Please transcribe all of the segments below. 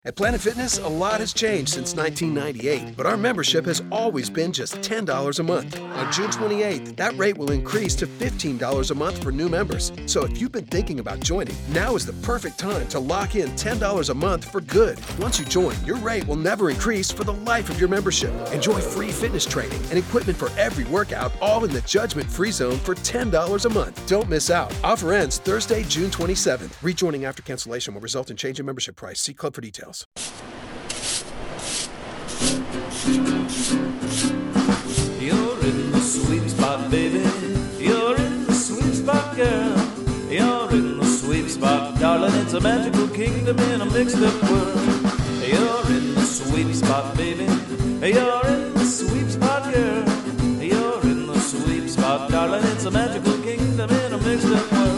At Planet Fitness, a lot has changed since 1998, but our membership has always been just $10 a month. On June 28th, that rate will increase to $15 a month for new members. So if you've been thinking about joining, now is the perfect time to lock in $10 a month for good. Once you join, your rate will never increase for the life of your membership. Enjoy free fitness training and equipment for every workout, all in the judgment-free zone for $10 a month. Don't miss out. Offer ends Thursday, June 27th. Rejoining after cancellation will result in change in membership price. See club for details. You're in the sweet spot, baby. You're in the sweet spot, girl. You're in the sweet spot, darling. It's a magical kingdom in a mixed-up world. You're in the sweet spot, baby. You're in the sweet spot, girl. You're in the sweet spot, darling. It's a magical kingdom in a mixed-up world.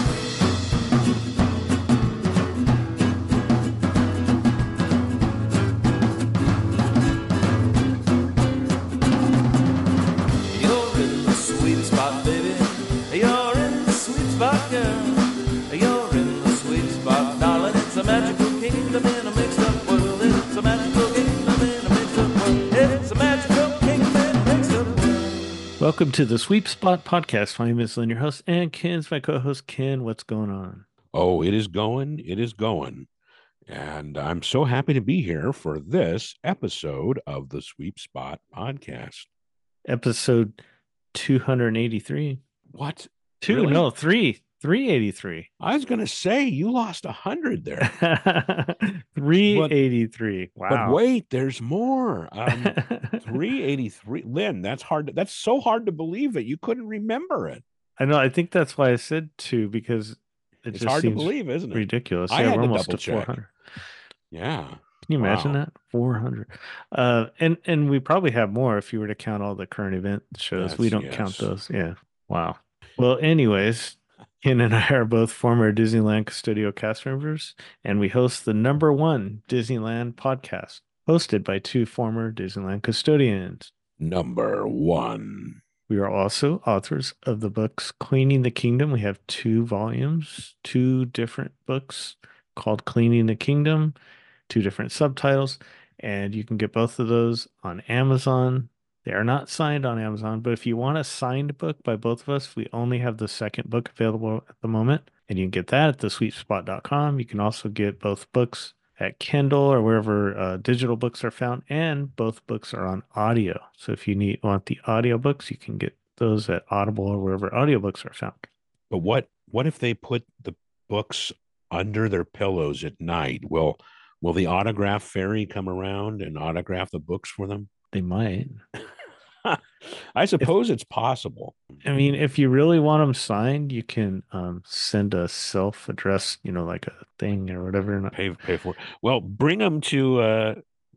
Welcome to the Sweet Spot Podcast. My name is Lynn, your host, and Ken's my co-host. Ken, what's going on? Oh, it is going. It is going. And I'm so happy to be here for this episode of the Sweet Spot Podcast. Episode 283. What? Two? Really? No, 383. I was going to say you lost 100 there. 383. Wow. But wait, there's more. 383. Lynn, that's hard. That's so hard to believe that you couldn't remember it. I know. I think that's why I said 2, because it's hard to believe, isn't it? Ridiculous. I had we're to almost double to check. 400. Yeah. Can you imagine that? 400. And we probably have more if you were to count all the current event shows. We don't count those. Yeah. Wow. Well, anyways, Ken and I are both former Disneyland Custodio cast members, and we host the #1 Disneyland podcast, hosted by 2 former Disneyland custodians. #1. We are also authors of the books Cleaning the Kingdom. We have 2 volumes, 2 different books called Cleaning the Kingdom, 2 different subtitles, and you can get both of those on Amazon. They are not signed on Amazon, but if you want a signed book by both of us, we only have the second book available at the moment, and you can get that at thesweetspot.com. You can also get both books at Kindle or wherever digital books are found, and both books are on audio. So if you want the audio books, you can get those at Audible or wherever audiobooks are found. But what if they put the books under their pillows at night? Will the autograph fairy come around and autograph the books for them? They might. I suppose it's possible. I mean, if you really want them signed, you can send a self-addressed, like a thing or whatever. And pay for it. Well, bring them to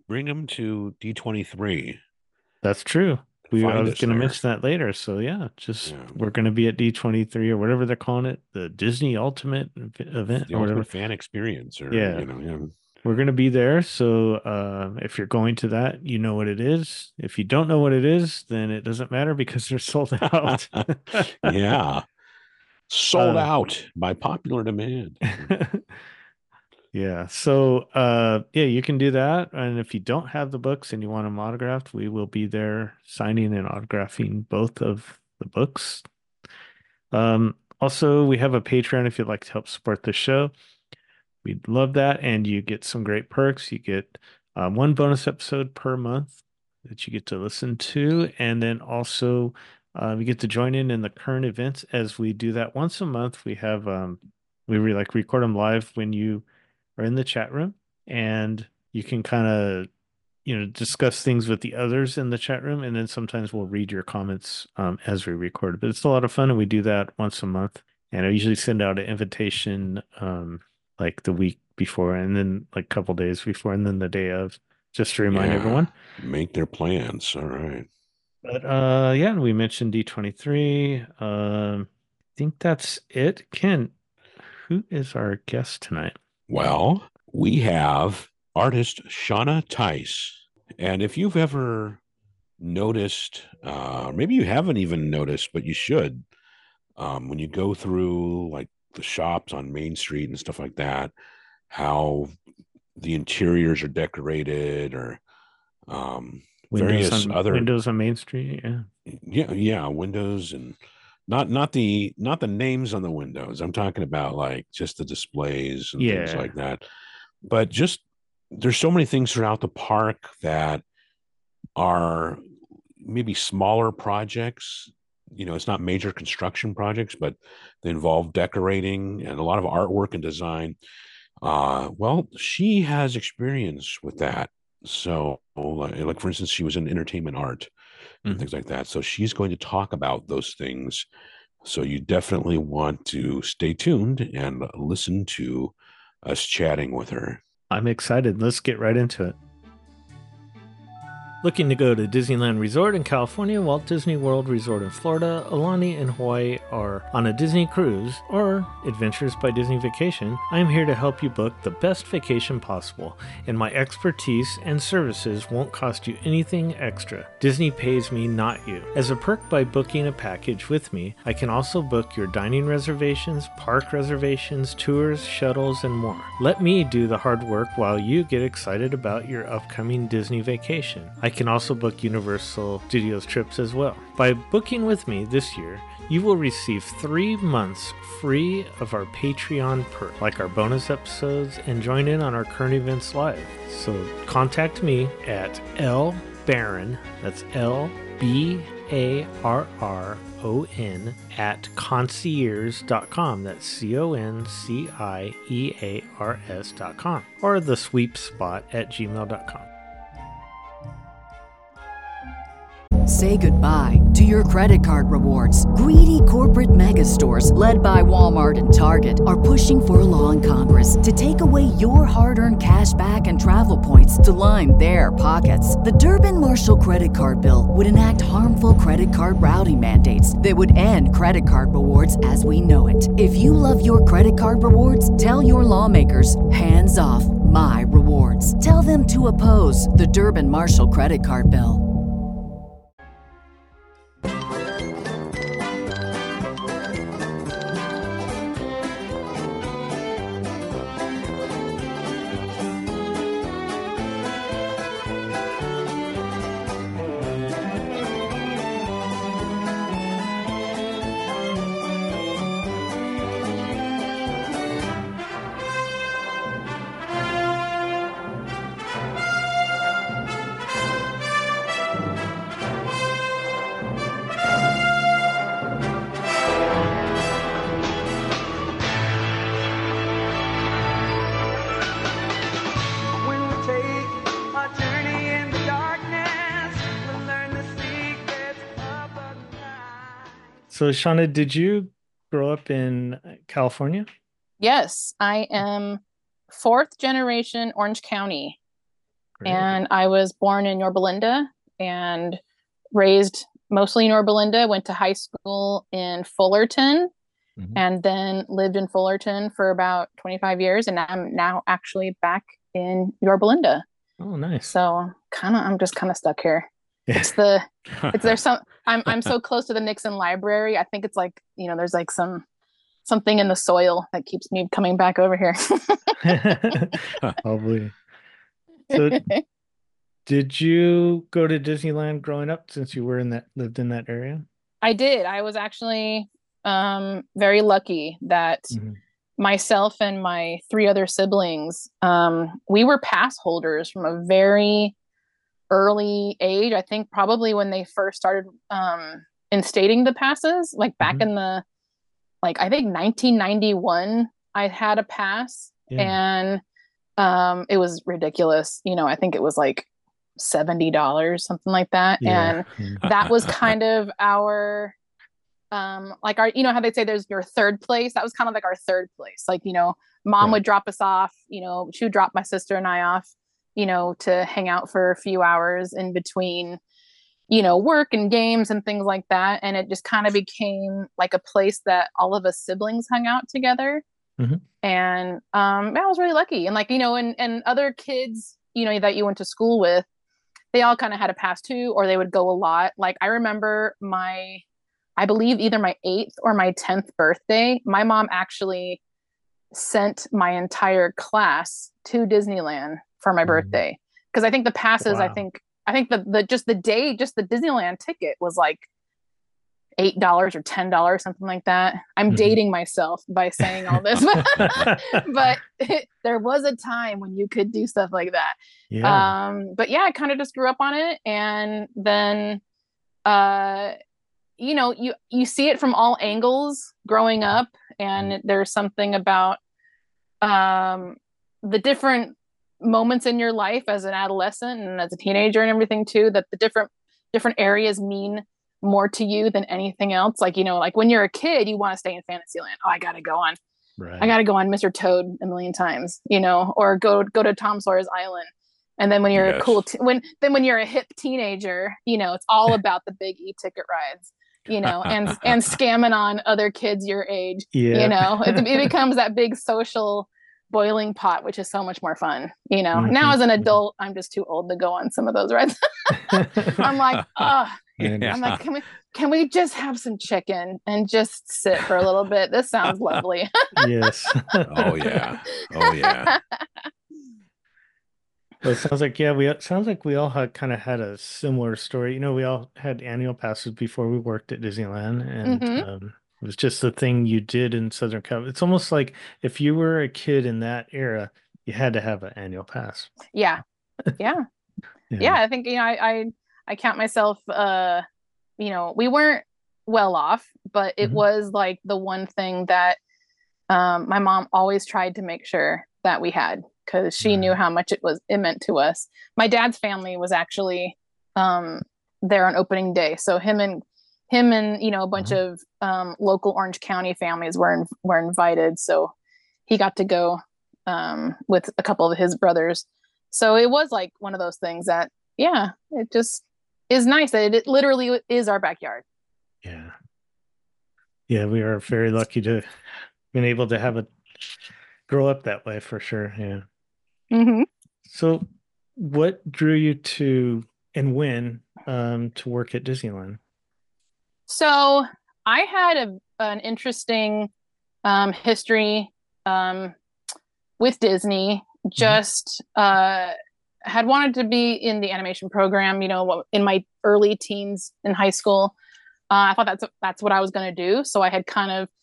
D23. That's true. I was going to mention that later. So yeah, we're going to be at D23 or whatever they're calling it, the Disney Ultimate event, the or whatever. Ultimate Fan Experience, or We're going to be there. So if you're going to that, you know what it is. If you don't know what it is, then it doesn't matter because they're sold out. Yeah. Sold out by popular demand. Yeah. So you can do that. And if you don't have the books and you want them autographed, we will be there signing and autographing both of the books. Also, we have a Patreon if you'd like to help support the show. We'd love that. And you get some great perks. You get 1 bonus episode per month that you get to listen to. And then also you get to join in the current events as we do that once a month. We have, we record them live when you are in the chat room, and you can kind of, discuss things with the others in the chat room. And then sometimes we'll read your comments as we record. But it's a lot of fun. And we do that once a month. And I usually send out an invitation like the week before, and then like a couple days before, and then the day of, just to remind everyone. Make their plans. All right. But we mentioned D23. I think that's it. Ken, who is our guest tonight? Well, we have artist Shauna Tice. And if you've ever noticed, maybe you haven't even noticed, but you should, when you go through like the shops on Main Street and stuff like that, how the interiors are decorated, or Windows various on other, Windows on Main Street. Yeah. yeah, windows, and not the names on the windows. I'm talking about like just the displays and things Yeah. like that. But just there's so many things throughout the park that are maybe smaller projects. It's not major construction projects, but they involve decorating and a lot of artwork and design. Well, she has experience with that. So, like for instance, she was in entertainment art and Mhm. things like that. So she's going to talk about those things. So you definitely want to stay tuned and listen to us chatting with her. I'm excited. Let's get right into it. Looking to go to Disneyland Resort in California, Walt Disney World Resort in Florida, Aulani in Hawaii, or on a Disney cruise, or Adventures by Disney Vacation, I am here to help you book the best vacation possible, and my expertise and services won't cost you anything extra. Disney pays me, not you. As a perk by booking a package with me, I can also book your dining reservations, park reservations, tours, shuttles, and more. Let me do the hard work while you get excited about your upcoming Disney vacation. I can also book Universal Studios trips as well. By booking with me this year, you will receive 3 months free of our Patreon perk, like our bonus episodes, and join in on our current events live. So contact me at lbarron, that's LBARRON, at concierge.com. That's CONCIEARS.com, or the sweepspot at gmail.com. Say goodbye to your credit card rewards. Greedy corporate mega stores, led by Walmart and Target, are pushing for a law in Congress to take away your hard-earned cash back and travel points to line their pockets. The Durbin-Marshall credit card bill would enact harmful credit card routing mandates that would end credit card rewards as we know it. If you love your credit card rewards, tell your lawmakers, hands off my rewards. Tell them to oppose the Durbin-Marshall credit card bill. When we take a journey in the darkness, we'll learn the secrets of the night. So, Shauna, did you grow up in California? Yes, I am fourth generation Orange County, Great. and I was born in Yorba Linda and raised mostly in Yorba Linda, went to high school in Fullerton, Mhm. and then lived in Fullerton for about 25 years, and I'm now actually back in Yorba Linda. Oh, nice. So I'm just kind of stuck here. Yeah. It's there's some I'm so close to the Nixon Library. I think it's like, there's like something in the soil that keeps me coming back over here. Probably. So, did you go to Disneyland growing up since you lived in that area? I did. I was actually very lucky that Mhm. myself and my 3 other siblings, we were pass holders from a very early age. I think probably when they first started instating the passes, like back Mhm. in the, I think 1991, I had a pass, Yeah. and it was ridiculous. I think it was like $70, something like that. Yeah. And that was kind of our how they say there's your third place. That was kind of like our third place. Mom Right. would drop us off, she would drop my sister and I off, to hang out for a few hours in between, work and games and things like that. And it just kind of became like a place that all of us siblings hung out together. Mhm. And I was really lucky. And and other kids, that you went to school with, they all kind of had a pass too, or they would go a lot. Like I remember I believe either my 8th or my 10th birthday, my mom actually sent my entire class to Disneyland for my birthday. Because I think the passes, Wow. I think the just the Disneyland ticket was like $8 or $10, something like that. I'm dating myself by saying all this, but there was a time when you could do stuff like that. Yeah. But yeah, I kind of just grew up on it, and then you see it from all angles growing up, and there's something about the different moments in your life as an adolescent and as a teenager and everything too, that the different areas mean more to you than anything else. Like, like when you're a kid, you want to stay in Fantasyland. Oh, I gotta go on Mr. Toad a million times, or go to Tom Sawyer's Island. And then when you're a cool when you're a hip teenager, it's all about the big e-ticket rides, and scamming on other kids your age. It becomes that big social boiling pot, which is so much more fun. Now as an adult, I'm just too old to go on some of those rides. I'm like, I'm like, can we just have some chicken and just sit for a little bit? This sounds lovely. Yes. Oh yeah. Well, it sounds like we all had a similar story. We all had annual passes before we worked at Disneyland, and it was just the thing you did in Southern California. It's almost like if you were a kid in that era, you had to have an annual pass. Yeah. I think I count myself. We weren't well off, but it was like the one thing that my mom always tried to make sure that we had, because she knew how much it meant to us. My dad's family was actually there on opening day, so him and a bunch of local Orange County families were invited, so he got to go with a couple of his brothers. So it was like one of those things that it just is nice that it literally is our backyard. Yeah, we are very lucky to been able to have it grow up that way, for sure. So what drew you to, and when, to work at Disneyland? So I had an interesting history with Disney. Just had wanted to be in the animation program, in my early teens in high school. I thought that's what I was going to do. So I had kind of,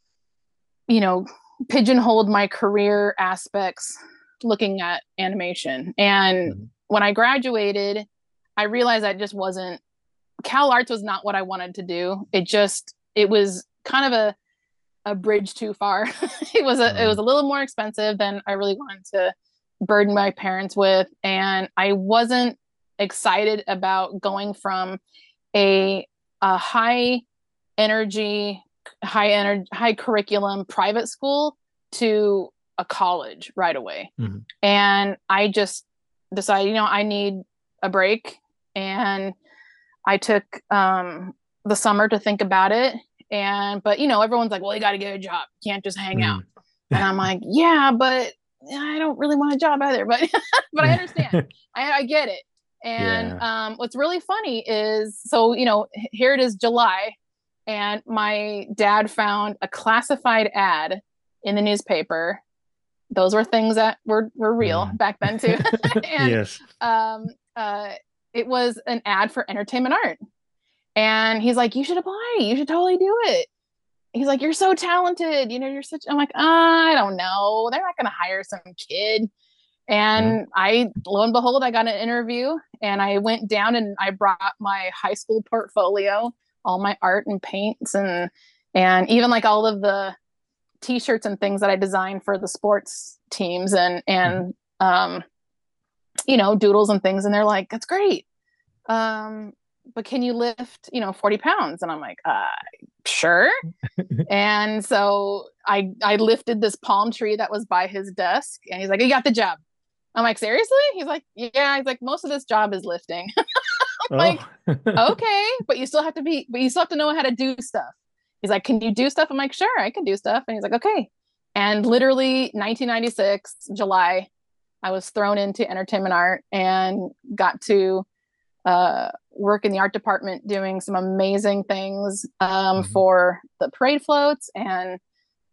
pigeonholed my career aspects looking at animation. And when I graduated, I realized that just wasn't, Cal Arts was not what I wanted to do. It was kind of a bridge too far. It was a little more expensive than I really wanted to burden my parents with. And I wasn't excited about going from a high curriculum private school to a college right away. And I just decided, I need a break. And I took the summer to think about it. But everyone's like, well, you got to get a job. You can't just hang out. And I'm like, yeah, but I don't really want a job either. But I understand. I get it. And what's really funny is, so, here it is, July, and my dad found a classified ad in the newspaper. Those were things that were real back then too. And, yes. It was an ad for Entertainment Art. And he's like, you should apply. You should totally do it. He's like, you're so talented. I'm like, I don't know. They're not going to hire some kid. And lo and behold, I got an interview, and I went down and I brought my high school portfolio, all my art and paints, and even like all of the t-shirts and things that I designed for the sports teams and doodles and things. And they're like, that's great. But can you lift, 40 pounds? And I'm like, sure. And so I lifted this palm tree that was by his desk, and he's like, you got the job. I'm like, seriously? He's like, yeah. He's like, most of this job is lifting. I'm like, okay, but you still have to know how to do stuff. He's like, can you do stuff? I'm like, sure, I can do stuff. And he's like, okay. And literally 1996, July, I was thrown into Entertainment Art and got to work in the art department doing some amazing things for the parade floats and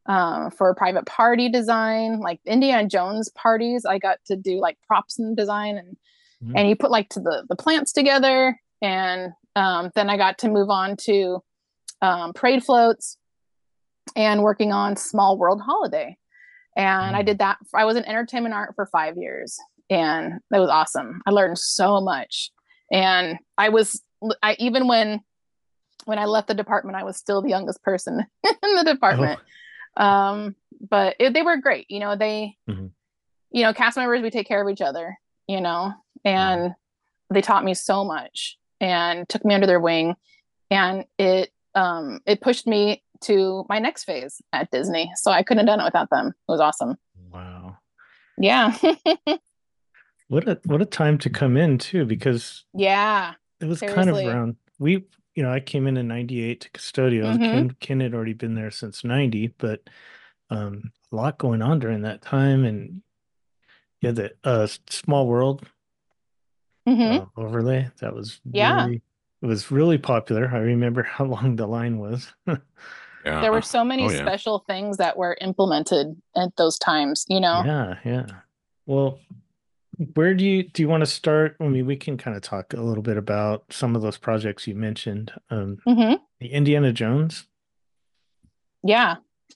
for private party design, like Indiana Jones parties. I got to do like props and design, and you put like the plants together. And then I got to move on to parade floats and working on Small World Holiday. And I did that. I was in entertainment art for 5 years, and it was awesome. I learned so much. And I even when I left the department, I was still the youngest person in the department. But they were great. They, cast members, we take care of each other, and they taught me so much and took me under their wing. And it pushed me to my next phase at Disney. So I couldn't have done it without them. It was awesome. Wow. Yeah. What a time to come in too, because yeah, it was seriously. kind of around I came in 98 to Custodio. Ken had already been there since 90, but a lot going on during that time. And the Small World overlay, that was it was really popular. I remember how long the line was. There were so many special things that were implemented at those times, Yeah. Well, where do you want to start? I mean, we can kind of talk a little bit about some of those projects you mentioned. The Indiana Jones. Yeah.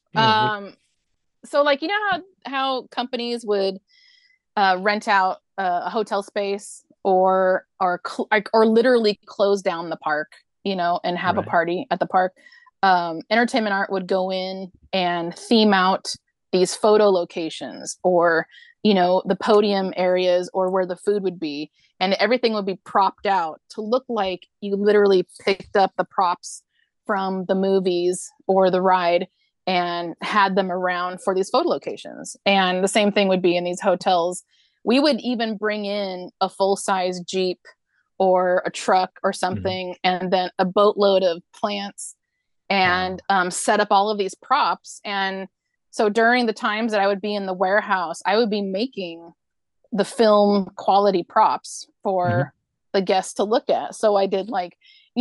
So like, how companies would rent out a hotel space or literally close down the park, and have a party at the park. Entertainment art would go in and theme out these photo locations, or the podium areas, or where the food would be, and everything would be propped out to look like you literally picked up the props from the movies or the ride and had them around for these photo locations. And the same thing would be in these hotels. We would even bring in a full-size Jeep or a truck or something, and then a boatload of plants, and set up all of these props. And so during the times that I would be in the warehouse, I would be making the film quality props for the guests to look at. So I did like,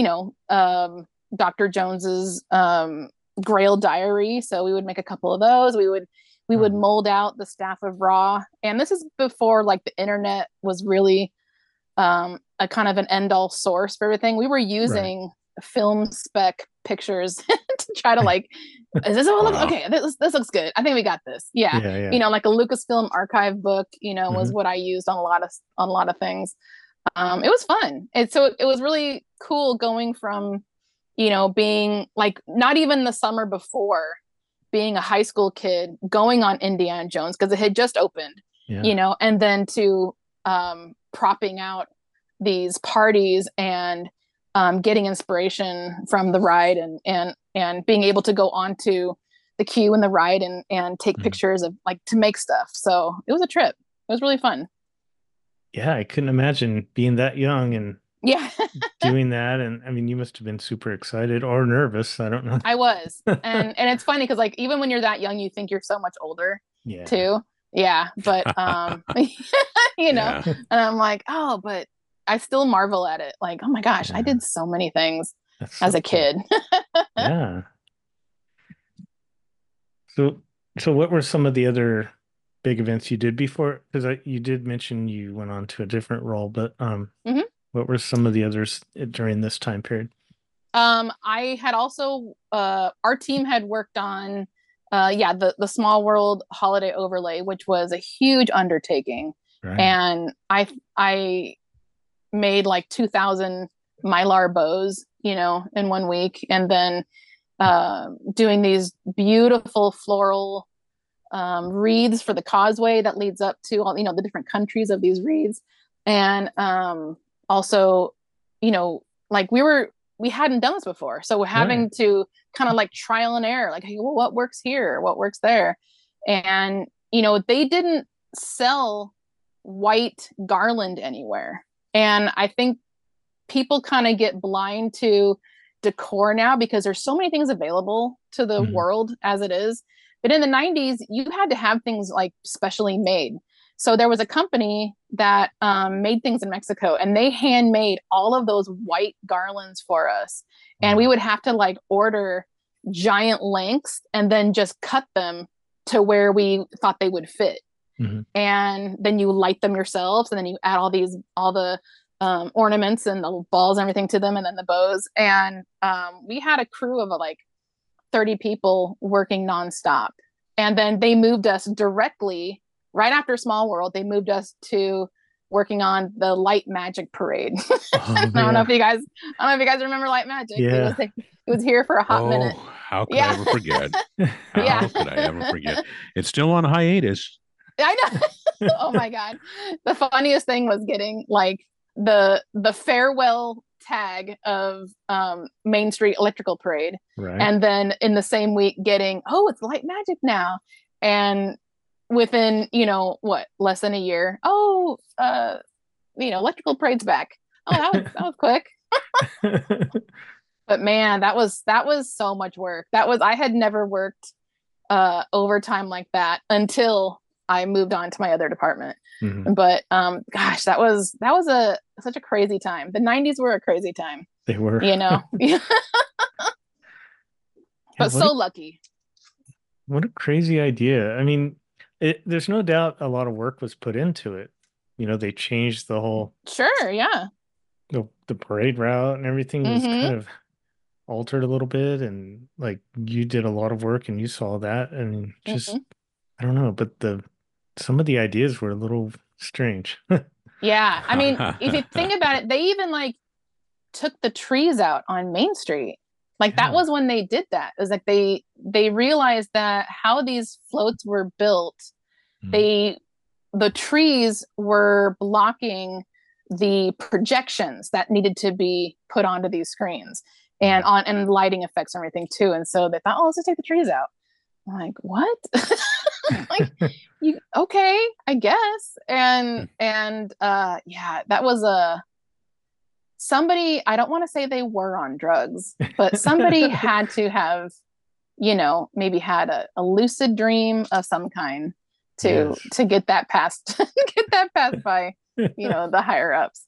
Dr. Jones's Grail Diary. So we would make a couple of those. We would mold out the Staff of Ra. And this is before like the internet was really a kind of an end-all source for everything. We were using film spec pictures to try to like, is this what okay, this looks good. I think we got this. Yeah. Like a Lucasfilm archive book, was what I used on a lot of things. It was fun. And so it was really cool going from, being like, not even the summer before, being a high school kid, going on Indiana Jones because it had just opened, and then to propping out these parties and getting inspiration from the ride, and being able to go onto the queue in the ride and take pictures of like to make stuff. So it was a trip. It was really fun. Yeah, I couldn't imagine being that young and doing that. And I mean, you must have been super excited or nervous. I don't know. I was. And it's funny because like even when you're that young, you think you're so much older too. Yeah. But and I'm like, oh, but I still marvel at it. Like, oh my gosh, I did so many things as a kid. Yeah. So what were some of the other big events you did before? Because you did mention you went on to a different role, but what were some of the others during this time period? I had also our team had worked on the Small World Holiday Overlay, which was a huge undertaking. Right. And I made like 2,000 Mylar bows, in 1 week. And then doing these beautiful floral wreaths for the causeway that leads up to all, the different countries of these wreaths. And also, like we hadn't done this before. So we're having to kind of like trial and error, like, hey, well, what works here? What works there? And, they didn't sell white garland anywhere. And I think people kind of get blind to decor now because there's so many things available to the world as it is. But in the 90s, you had to have things like specially made. So there was a company that made things in Mexico, and they handmade all of those white garlands for us. And we would have to like order giant lengths and then just cut them to where we thought they would fit. Mm-hmm. And then you light them yourselves, and then you add all the ornaments and the balls and everything to them, and then the bows. And we had a crew of like 30 people working nonstop. And then they moved us directly right after Small World. They moved us to working on the Light Magic Parade. I don't know if you guys remember Light Magic. Yeah. It was here for a hot minute. How could I ever forget? Yeah. How could I ever forget? It's still on hiatus. I know. Oh my God. The funniest thing was getting like the farewell tag of Main Street Electrical Parade. Right. And then in the same week getting, oh, it's Light Magic now. And within, less than a year, Electrical Parade's back. Oh, that was quick. But man, that was so much work. I had never worked overtime like that until I moved on to my other department. Mm-hmm. But gosh, that was such a crazy time. The 90s were a crazy time. They were. But so lucky. What a crazy idea. I mean, there's no doubt a lot of work was put into it. They changed the whole Sure, yeah. The parade route and everything was kind of altered a little bit, and like you did a lot of work and you saw that, and just I don't know, but some of the ideas were a little strange. Yeah. I mean, if you think about it, they even like took the trees out on Main Street. Like that was when they did that. It was like they realized that how these floats were built, the trees were blocking the projections that needed to be put onto these screens and lighting effects and everything too. And so they thought, let's just take the trees out. I'm like, what? Like, okay, I guess. And that was somebody, I don't want to say they were on drugs, but somebody had to have, maybe had a lucid dream of some kind to get that past by, the higher ups.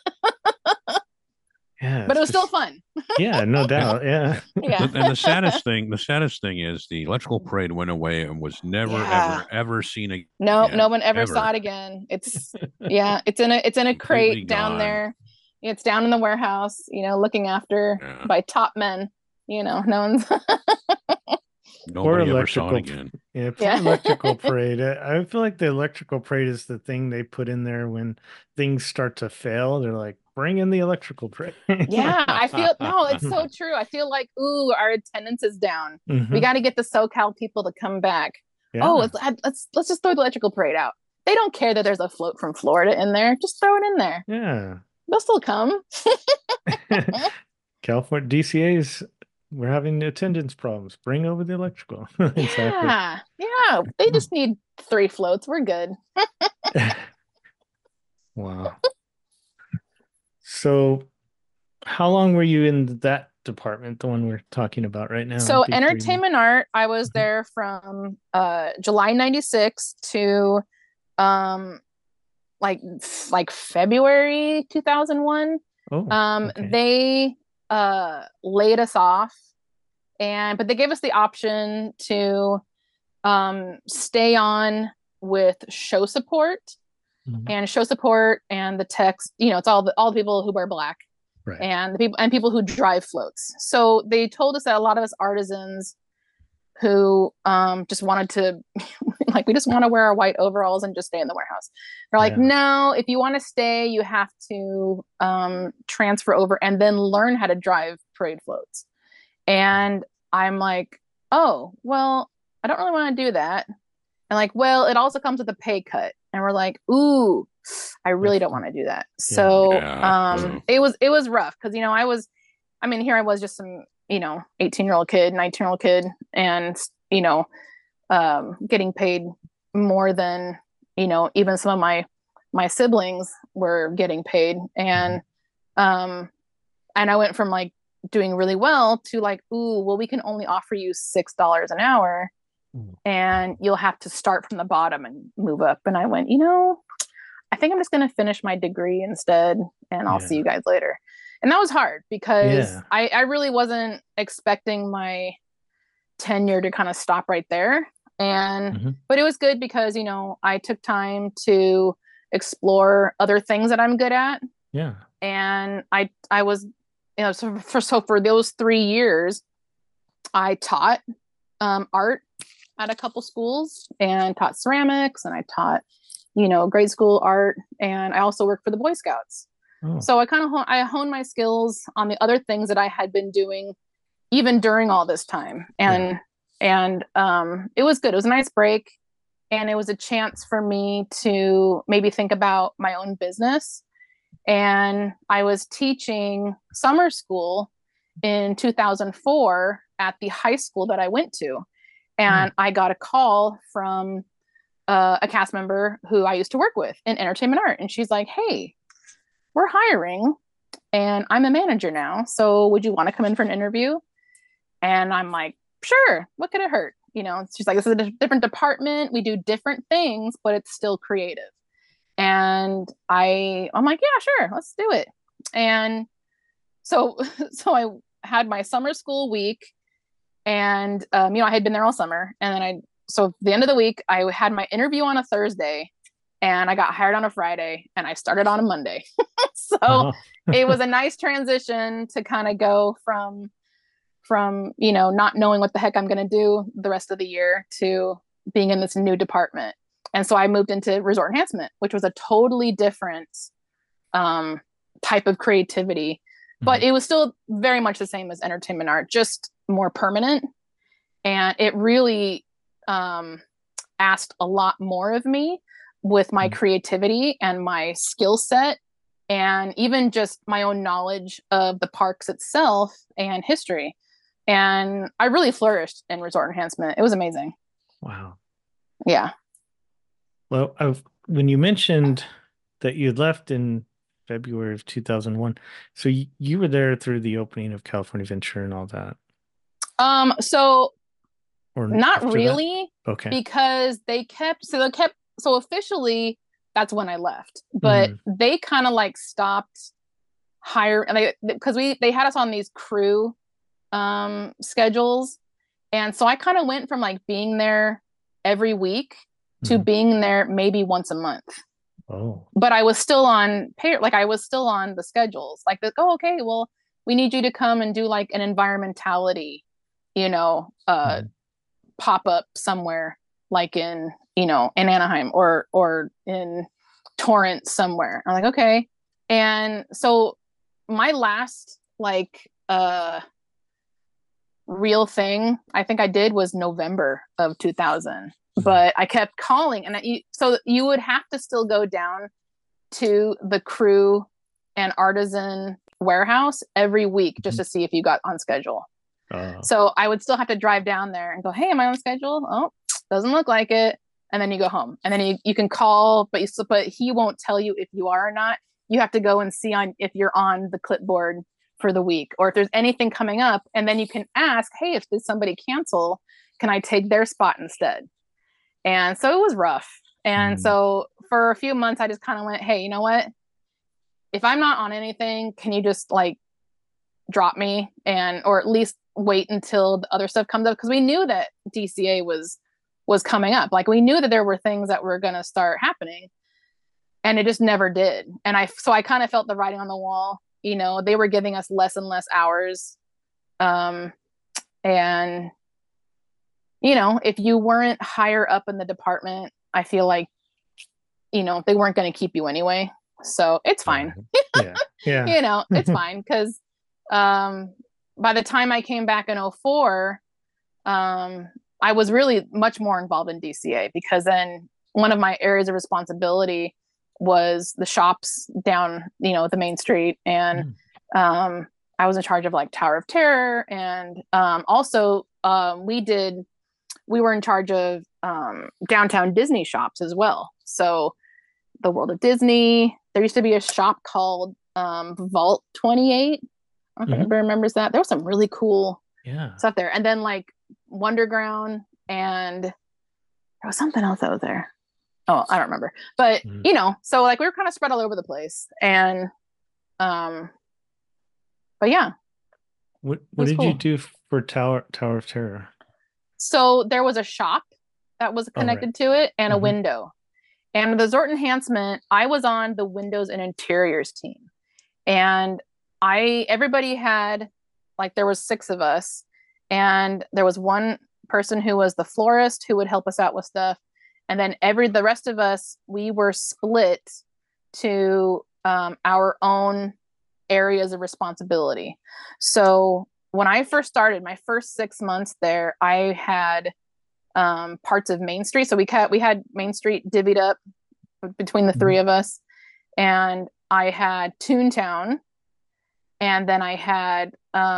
Yeah, but it was still fun. Yeah, no doubt. Yeah. Yeah. And the saddest thing is the Electrical Parade went away and was never ever seen again. No one ever saw it again. It's it's in a crate down there. It's down in the warehouse, looking after by top men. No one's Nobody ever saw it again. Yeah, Electrical Parade. I feel like the Electrical Parade is the thing they put in there when things start to fail. They're like, bring in the Electrical Parade. Yeah, it's so true. I feel like, our attendance is down. Mm-hmm. We got to get the SoCal people to come back. Yeah. Let's just throw the Electrical Parade out. They don't care that there's a float from Florida in there. Just throw it in there. Yeah. They'll still come. California DCA's, we're having attendance problems. Bring over the electrical. Exactly. Yeah. They just need 3 floats. We're good. Wow. So how long were you in that department, the one we're talking about right now? So entertainment art, I was there from July 96 to like February 2001. Okay. They laid us off, but they gave us the option to stay on with show support. And show support and the text, it's all the people who wear black, right, and the people who drive floats. So they told us that a lot of us artisans who just wanted to we just want to wear our white overalls and just stay in the warehouse. They're like, no, if you want to stay, you have to transfer over and then learn how to drive parade floats. And I'm like, oh, well, I don't really want to do that. And like, well, it also comes with a pay cut. And we're like, ooh, I really don't want to do that. So it was rough because, here I was just some, 18-year-old kid, 19-year-old kid, and, getting paid more than, even some of my siblings were getting paid. And I went from like doing really well to like, ooh, well, we can only offer you $6 an hour. And you'll have to start from the bottom and move up. And I went, I think I'm just going to finish my degree instead, and I'll see you guys later. And that was hard because I really wasn't expecting my tenure to kind of stop right there. And Mhm. but it was good because, I took time to explore other things that I'm good at. Yeah. And I was, so for those 3 years, I taught art at a couple schools and taught ceramics, and I taught, grade school art, and I also worked for the Boy Scouts. Oh. So I kind of honed my skills on the other things that I had been doing even during all this time. And it was good. It was a nice break, and it was a chance for me to maybe think about my own business. And I was teaching summer school in 2004 at the high school that I went to. And I got a call from a cast member who I used to work with in entertainment art. And she's like, "Hey, we're hiring and I'm a manager now. So would you want to come in for an interview?" And I'm like, "Sure, what could it hurt?" She's like, "This is a different department. We do different things, but it's still creative." And I'm like, "Yeah, sure, let's do it." And so I had my summer school week, and I had been there all summer. And then so the end of the week, I had my interview on a Thursday, and I got hired on a Friday, and I started on a Monday. So it was a nice transition to kind of go from not knowing what the heck I'm going to do the rest of the year to being in this new department. And so I moved into resort enhancement, which was a totally different type of creativity, but it was still very much the same as entertainment art, just more permanent. And it really asked a lot more of me with my creativity and my skill set, and even just my own knowledge of the parks itself and history. And I really flourished in resort enhancement. It was amazing. Wow. Yeah. Well, when you mentioned that you left in February of 2001, so you were there through the opening of California Adventure and all that. So Or not after that? Okay. Because so officially that's when I left, but they kind of like stopped because they had us on these crew schedules. And so I kind of went from like being there every week to being there maybe once a month. Oh. But I was still on I was still on the schedules. Like, okay, well, we need you to come and do like an environmentality, pop up somewhere, like in Anaheim or in Torrance somewhere. I'm like, okay. And so my last real thing I think I did was November of 2000, but I kept calling, and so you would have to still go down to the crew and artisan warehouse every week just to see if you got on schedule. So I would still have to drive down there and go, "Hey, am I on schedule? Oh, doesn't look like it." And then you go home, and then you can call, but he won't tell you if you are or not. You have to go and see if you're on the clipboard for the week, or if there's anything coming up, and then you can ask, "Hey, if did somebody cancel, can I take their spot instead?" And so it was rough. And so for a few months, I just kind of went, "Hey, you know what? If I'm not on anything, can you just like drop me, or at least wait until the other stuff comes up?" Because we knew that DCA was coming up. Like, we knew that there were things that were going to start happening, and it just never did. And I kind of felt the writing on the wall. They were giving us less and less hours. And if you weren't higher up in the department, I feel like, they weren't going to keep you anyway. So it's fine. Yeah. It's fine. Because by the time I came back in 2004, I was really much more involved in DCA, because then one of my areas of responsibility was the shops down, the main street. And I was in charge of like Tower of Terror. And also we were in charge of downtown Disney shops as well. So the World of Disney, there used to be a shop called Vault 28. I don't know if anybody remembers that. There was some really cool stuff there. And then like Wonderground, and there was something else that was there. Oh, I don't remember. But so like we were kind of spread all over the place. And but yeah. What did you do for Tower of Terror? So there was a shop that was connected to it and a window. And the Zort Enhancement, I was on the windows and interiors team. And everybody had, like, there was 6 of us, and there was one person who was the florist who would help us out with stuff. And then the rest of us, we were split to our own areas of responsibility. So when I first started, my first 6 months there, I had parts of Main Street. So we had Main Street divvied up between the 3 of us, and I had Toontown, and then I had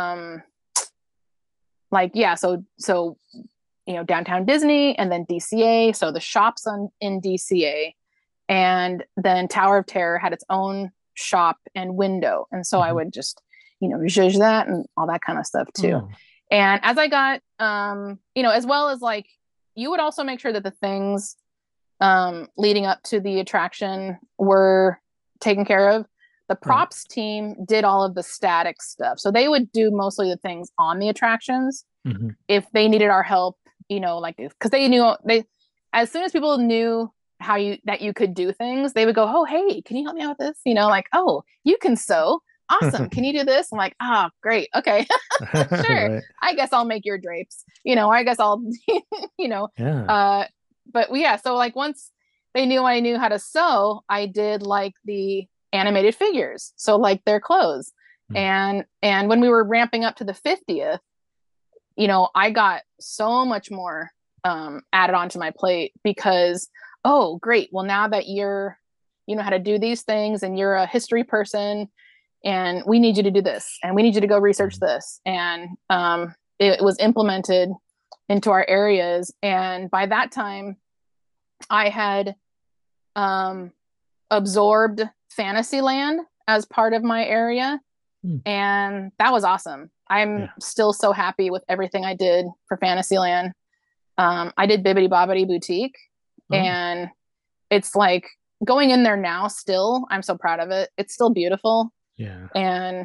Downtown Disney, and then DCA, so the shops in DCA, and then Tower of Terror had its own shop and window, and so I would just zhuzh that and all that kind of stuff too. And as I got as well as, like, you would also make sure that the things leading up to the attraction were taken care of. The props team did all of the static stuff, so they would do mostly the things on the attractions. If they needed our help, because they knew as soon as people knew that you could do things, they would go, "Oh, hey, can you help me out with this?" Like, "Oh, you can sew. Awesome. Can you do this?" I'm like, "Ah, great. Okay, sure. Right. I guess I'll make your drapes. I guess I'll, Yeah. But yeah, so, like, once they knew I knew how to sew, I did, like, the animated figures, so, like, their clothes. And when we were ramping up to the 50th, I got so much more added onto my plate because, oh, great. Well, now that you know how to do these things, and you're a history person, and we need you to do this, and we need you to go research this. And it was implemented into our areas. And by that time, I had absorbed Fantasyland as part of my area. And that was awesome. I'm still so happy with everything I did for Fantasyland. I did Bibbidi Bobbidi Boutique, and it's like going in there now still, I'm so proud of it. It's still beautiful. Yeah. And,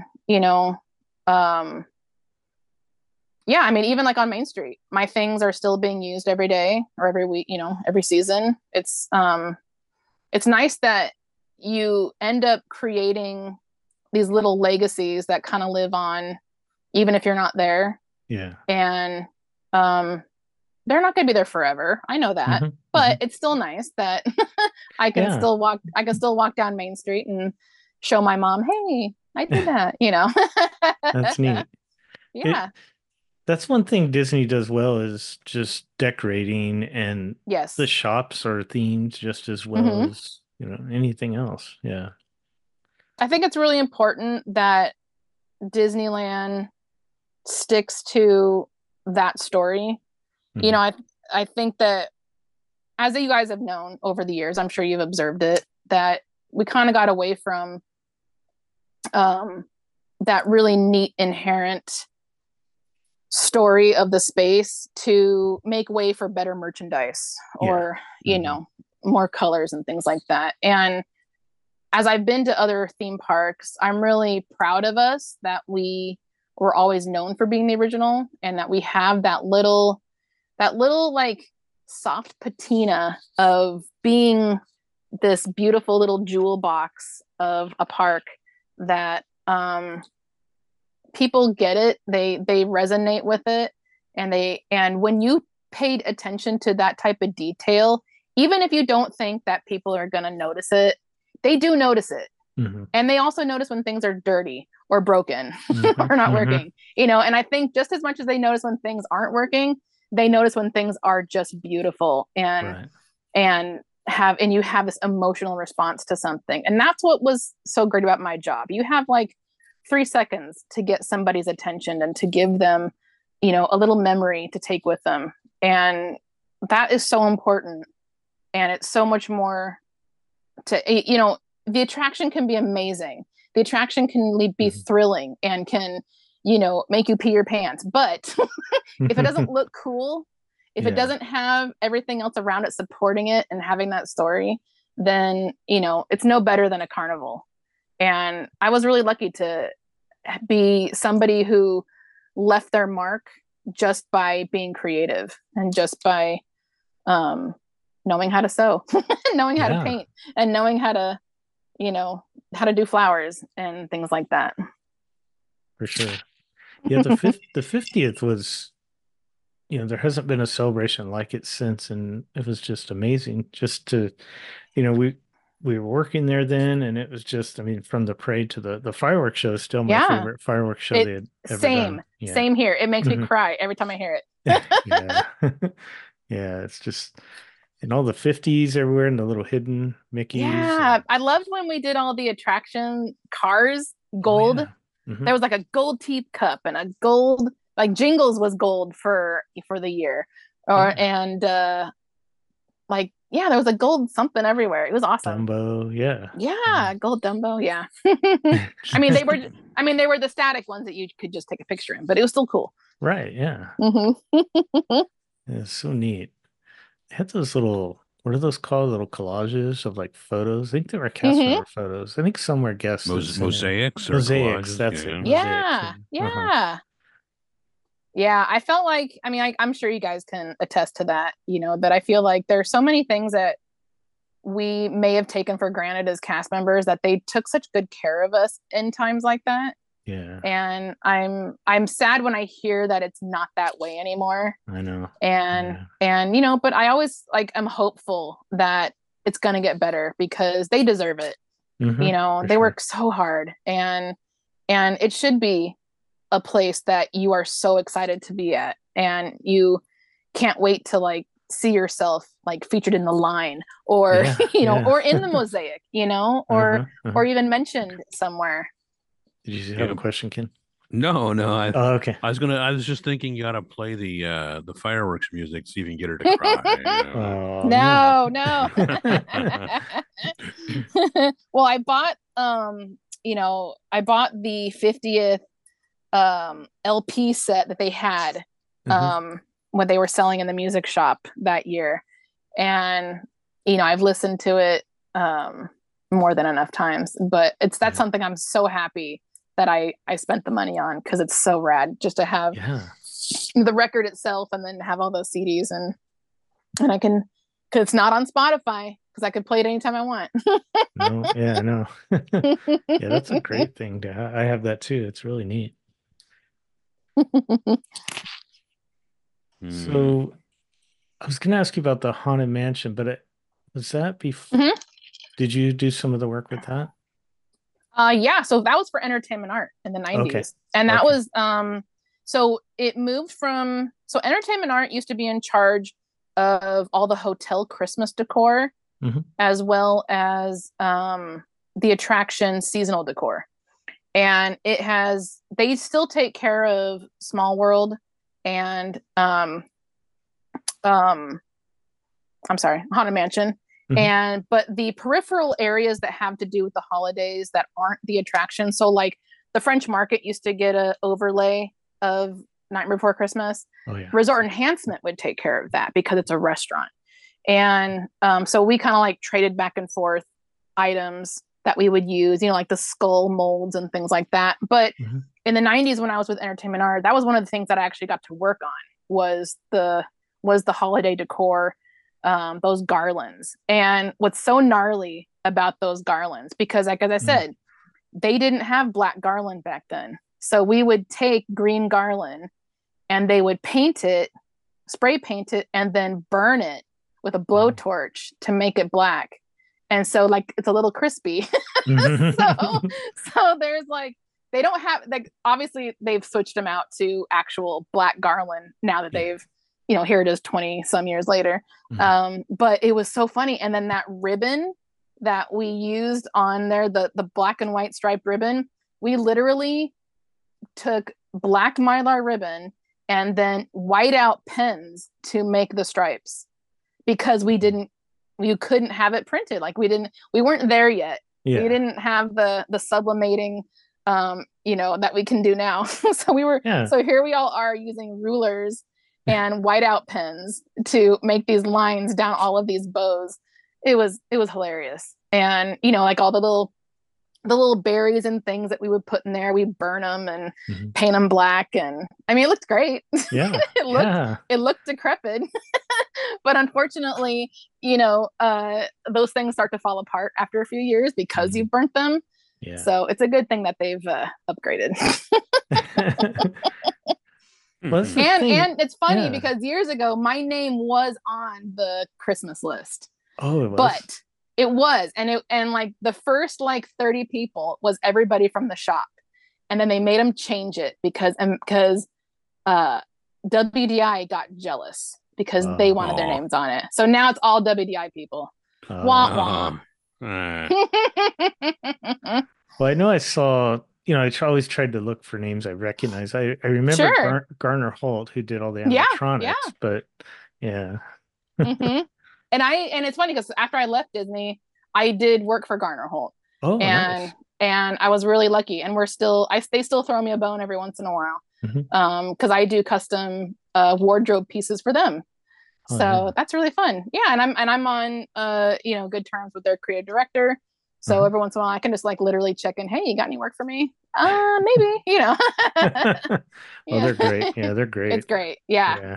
I mean, even like on Main Street, my things are still being used every day or every week, every season. It's nice that you end up creating these little legacies that kind of live on, even if you're not there. Yeah. And they're not going to be there forever. I know that, but it's still nice that I can still walk down Main Street and show my mom, "Hey, I did that." That's neat. Yeah. That's one thing Disney does well, is just decorating, and yes, the shops are themed just as well as anything else. Yeah. I think it's really important that Disneyland sticks to that story. I think that, as you guys have known over the years, I'm sure you've observed it, that we kind of got away from that really neat inherent story of the space to make way for better merchandise or more colors and things like that. And as I've been to other theme parks, I'm really proud of us that we were always known for being the original, and that we have that little like soft patina of being this beautiful little jewel box of a park that people get it, they resonate with it, and when you paid attention to that type of detail, even if you don't think that people are going to notice it, they do notice it. And they also notice when things are dirty or broken or not working, and I think just as much as they notice when things aren't working, they notice when things are just beautiful and you have this emotional response to something. And that's what was so great about my job. You have like 3 seconds to get somebody's attention and to give them, a little memory to take with them. And that is so important. And it's so much more to, the attraction can be amazing. The attraction can be thrilling and can, make you pee your pants. But if it doesn't look cool, if it doesn't have everything else around it supporting it and having that story, then, it's no better than a carnival. And I was really lucky to be somebody who left their mark just by being creative and just by knowing how to sew, knowing how to paint, and knowing how to, how to do flowers and things like that. For sure. Yeah, the 50th was, there hasn't been a celebration like it since, and it was just amazing just to, we were working there then, and it was just, from the parade to the fireworks show is still my favorite fireworks show they had ever done. Same here. It makes me cry every time I hear it. Yeah. Yeah, it's just, and all the 50s everywhere and the little hidden Mickeys. Yeah, I loved when we did all the attraction cars, gold. Oh, yeah. There was like a gold teacup and a gold, like Jingles was gold for the year. And there was a gold something everywhere. It was awesome. Dumbo, yeah. Yeah, gold Dumbo, yeah. they were the static ones that you could just take a picture in, but it was still cool. Right, yeah. It's so neat. It had those little, what are those called? Little collages of like photos. I think they were cast member photos. I think some were guests. Mosaics or mosaics. Collages? That's it. Yeah, yeah. Yeah, I felt like, I'm sure you guys can attest to that, that I feel like there are so many things that we may have taken for granted as cast members that they took such good care of us in times like that. Yeah. And I'm sad when I hear that it's not that way anymore. I know. And but I always I'm hopeful that it's going to get better because they deserve it. They work so hard, and it should be a place that you are so excited to be at, and you can't wait to see yourself featured in the line or or in the mosaic, or even mentioned somewhere. Did you have a question, Ken? No. Okay. I was just thinking you ought to play the fireworks music, see if you can get her to cry. No. Well, I bought I bought the 50th LP set that they had when they were selling in the music shop that year, and I've listened to it more than enough times, but that's something I'm so happy that I spent the money on, because it's so rad just to have the record itself and then have all those CDs and I can, because it's not on Spotify, because I could play it anytime I want. No. Yeah, that's a great thing to have. I have that too. It's really neat. So I was going to ask you about the Haunted Mansion, but was that before? Did you do some of the work with that? Yeah, so that was for Entertainment Art in the 90s. Okay. And that was so it moved from, so Entertainment Art used to be in charge of all the hotel Christmas decor, as well as the attraction seasonal decor. And they still take care of Small World and Haunted Mansion. But the peripheral areas that have to do with the holidays that aren't the attraction, so like the French Market used to get an overlay of Nightmare Before Christmas. Resort Enhancement would take care of that because it's a restaurant. And so we kind of traded back and forth items that we would use, like the skull molds and things like that. But in the 90s, when I was with Entertainment Art, that was one of the things that I actually got to work on was the holiday decor, those garlands. And what's so gnarly about those garlands, because as I said, they didn't have black garland back then. So we would take green garland and they would spray paint it, and then burn it with a blowtorch to make it black. And so it's a little crispy. So there's they don't have, obviously they've switched them out to actual black garland now that they've, here it is 20 some years later. But it was so funny. And then that ribbon that we used on there, the black and white striped ribbon, we literally took black Mylar ribbon and then white out pens to make the stripes, because you couldn't have it printed. We weren't there yet. We didn't have the sublimating, that we can do now. So here we all are using rulers and whiteout pens to make these lines down all of these bows. It was hilarious. And, all the little the little berries and things that we would put in there, we burn them and Mm-hmm. paint them black. And I mean, it looked great. Yeah. It looked decrepit. But unfortunately, those things start to fall apart after a few years because you've burnt them. Yeah. So it's a good thing that they've upgraded. Well, and it's funny because years ago my name was on the Christmas list. Oh, it was. But it was, and like the first like 30 people was everybody from the shop, and then they made them change it because WDI got jealous because they wanted their names on it. So now it's all WDI people. Wah wah. Well, I know I saw, I always tried to look for names I recognize. I remember Garner Holt, who did all the animatronics, but yeah. Mm-hmm. And it's funny because after I left Disney, I did work for Garner Holt. Oh, nice. And I was really lucky. And they still throw me a bone every once in a while. Mm-hmm. Because I do custom wardrobe pieces for them. Oh, so yeah. that's really fun. Yeah, and I'm on good terms with their creative director. So every once in a while I can just like literally check in, hey, you got any work for me? Maybe, Well, they're great. Yeah, they're great. It's great. Yeah.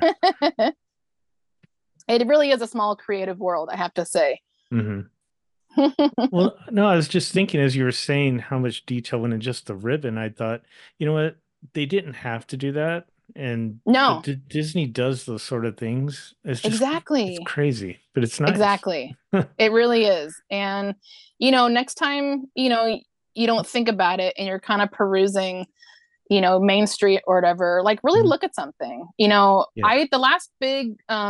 It really is a small creative world, I have to say. Mm-hmm. Well, no, I was just thinking as you were saying how much detail went in just the ribbon. I thought, you know what? They didn't have to do that. And no, Disney does those sort of things. It's just exactly. It's crazy, but it's nice. Exactly. It really is. And, next time, you don't think about it and you're kind of perusing, Main Street or whatever, like really look at something, the last big,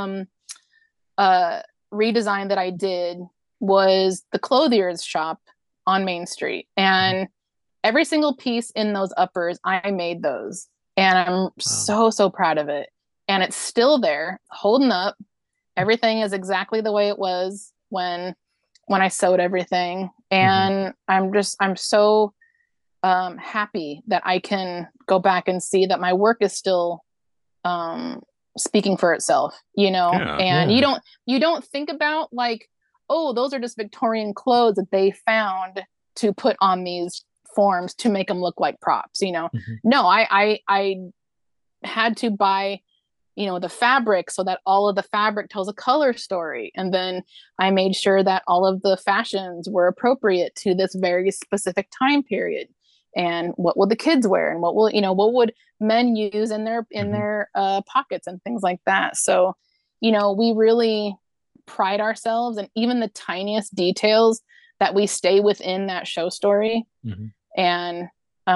redesign that I did was the clothier's shop on Main Street, and every single piece in those uppers, I made those, and I'm so proud of it. And it's still there, holding up. Everything is exactly the way it was when I sewed everything, and I'm so happy that I can go back and see that my work is still speaking for itself, and you don't think about like, oh, those are just Victorian clothes that they found to put on these forms to make them look like props, No, I had to buy, the fabric so that all of the fabric tells a color story. And then I made sure that all of the fashions were appropriate to this very specific time period. And what will the kids wear, and what would men use in their pockets and things like that. So, we really pride ourselves in even the tiniest details that we stay within that show story. And,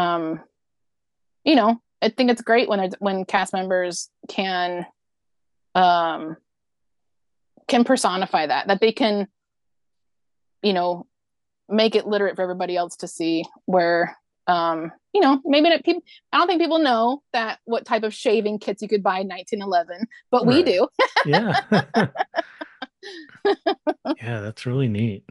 I think it's great when cast members can personify that they can, make it literate for everybody else to see, where, maybe people, I don't think people know that what type of shaving kits you could buy in 1911, but we do. Yeah. Yeah, that's really neat.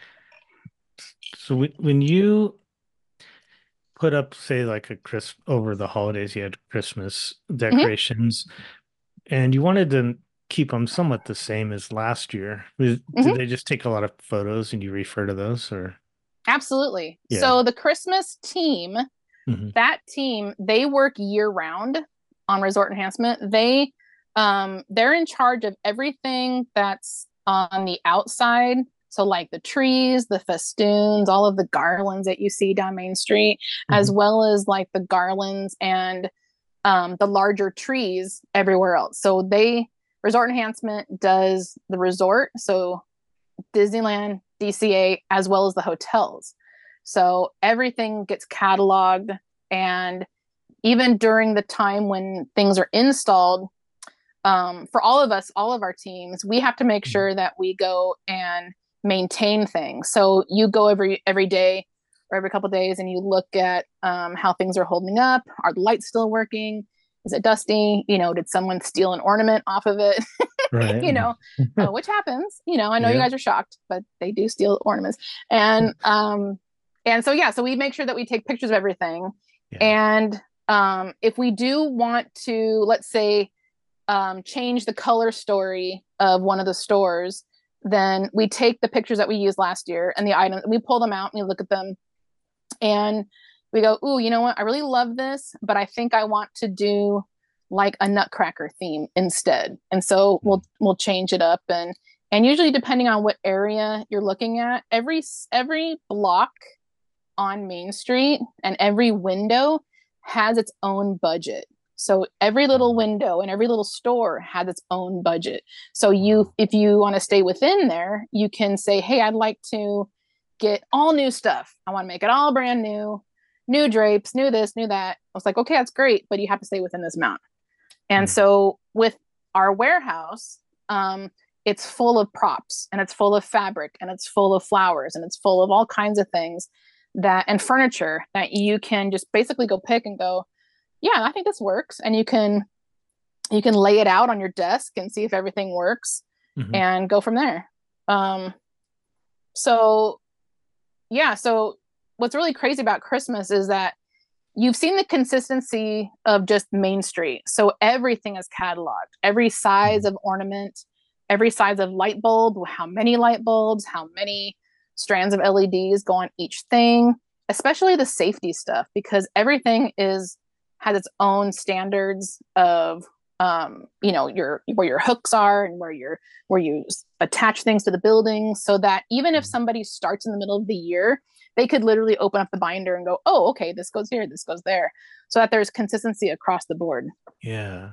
So when you put up, say, like over the holidays, you had Christmas decorations, and you wanted to keep them somewhat the same as last year. Did they just take a lot of photos and you refer to those, or? Absolutely. Yeah. So the Christmas team, that team, they work year round on Resort Enhancement. They're in charge of everything that's on the outside. So like the trees, the festoons, all of the garlands that you see down Main Street, as well as like the garlands and the larger trees everywhere else. So Resort Enhancement does the resort, so Disneyland, DCA, as well as the hotels. So everything gets cataloged, and even during the time when things are installed, for all of our teams, we have to make sure that we go and maintain things. So you go every day or every couple of days and you look at how things are holding up. Are the lights still working? Is it dusty? Did someone steal an ornament off of it? Right. Which happens. I know you guys are shocked, but they do steal ornaments. And so we make sure that we take pictures of everything. Yeah. And if we do want to, let's say, change the color story of one of the stores, then we take the pictures that we used last year and the items, we pull them out and we look at them And we go, ooh, you know what? I really love this, but I think I want to do like a Nutcracker theme instead. And so we'll change it up. And usually depending on what area you're looking at, every block on Main Street and every window has its own budget. So every little window and every little store has its own budget. So if you want to stay within there, you can say, hey, I'd like to get all new stuff. I want to make it all brand new drapes, new this, new that. I was like, okay, that's great, but you have to stay within this amount. And so with our warehouse, it's full of props and it's full of fabric and it's full of flowers and it's full of all kinds of things and furniture that you can just basically go pick and go, yeah, I think this works. And you can lay it out on your desk and see if everything works and go from there. So what's really crazy about Christmas is that you've seen the consistency of just Main Street. So everything is cataloged, every size of ornament, every size of light bulb, how many light bulbs, how many strands of LEDs go on each thing, especially the safety stuff, because everything has its own standards of where your hooks are and where you attach things to the building, so that even if somebody starts in the middle of the year, they could literally open up the binder and go, oh, okay, this goes here, this goes there, so that there's consistency across the board. Yeah.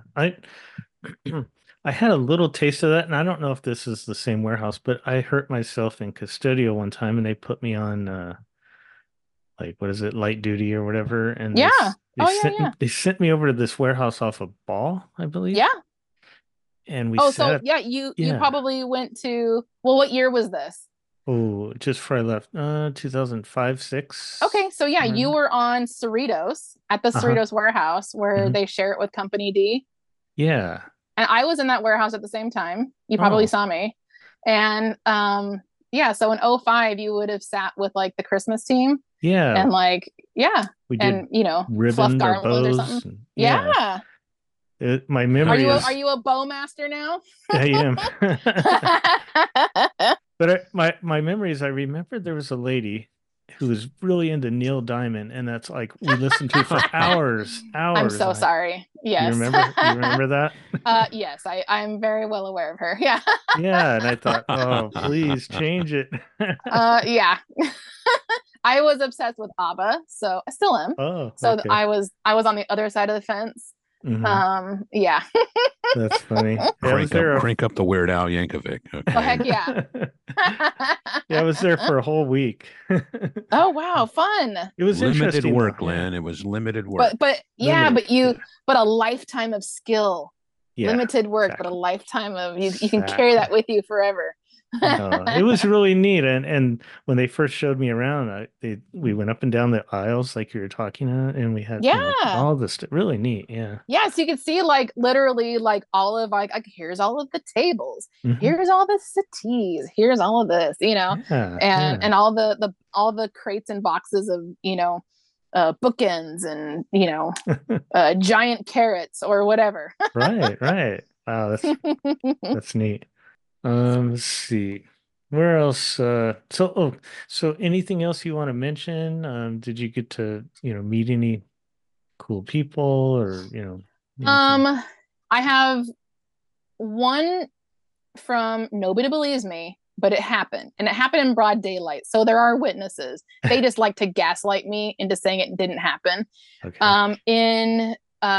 I had a little taste of that, and I don't know if this is the same warehouse, but I hurt myself in Custodio one time, and they put me on what is it, light duty or whatever, and they sent me over to this warehouse off of Ball, I believe. Yeah. And you probably went to, well, what year was this? Oh, just before I left, 2005, 6. Okay, so you were on Cerritos at the Cerritos warehouse where they share it with Company D. Yeah. And I was in that warehouse at the same time. You probably saw me. And so in 2005, you would have sat with like the Christmas team. Yeah. And we did fluff garlands or something. Yeah. My memory are you a bow master now? I am. But my memory is, I remember there was a lady who was really into Neil Diamond, and that's like we listened to for hours. I'm so sorry. Yes. You remember that? Yes, I'm very well aware of her. Yeah. Yeah, and I thought, oh, please change it. Yeah. I was obsessed with ABBA, so I still am. Oh, so okay. I was on the other side of the fence. Yeah. That's funny. Crank up the Weird Al Yankovic. Okay. Oh, heck yeah. Yeah, I was there for a whole week. Oh, wow, fun. It was limited interesting work, Lynn. It was limited work. But a lifetime of skill. Yeah, limited work, exactly. But a lifetime of you can carry that with you forever. It was really neat, and when they first showed me around, we went up and down the aisles like you were talking about, and we had all this really neat. So you could see like literally like all of like here's all of the tables, here's all the settees, here's all of this, and all the crates and boxes of bookends and giant carrots or whatever. Right. Wow, that's neat. Let's see. Where else? So anything else you want to mention? Did you get to, meet any cool people or, anything? I have one from Nobody Believes Me, but it happened. And it happened in broad daylight. So there are witnesses. They just like to gaslight me into saying it didn't happen. Okay. In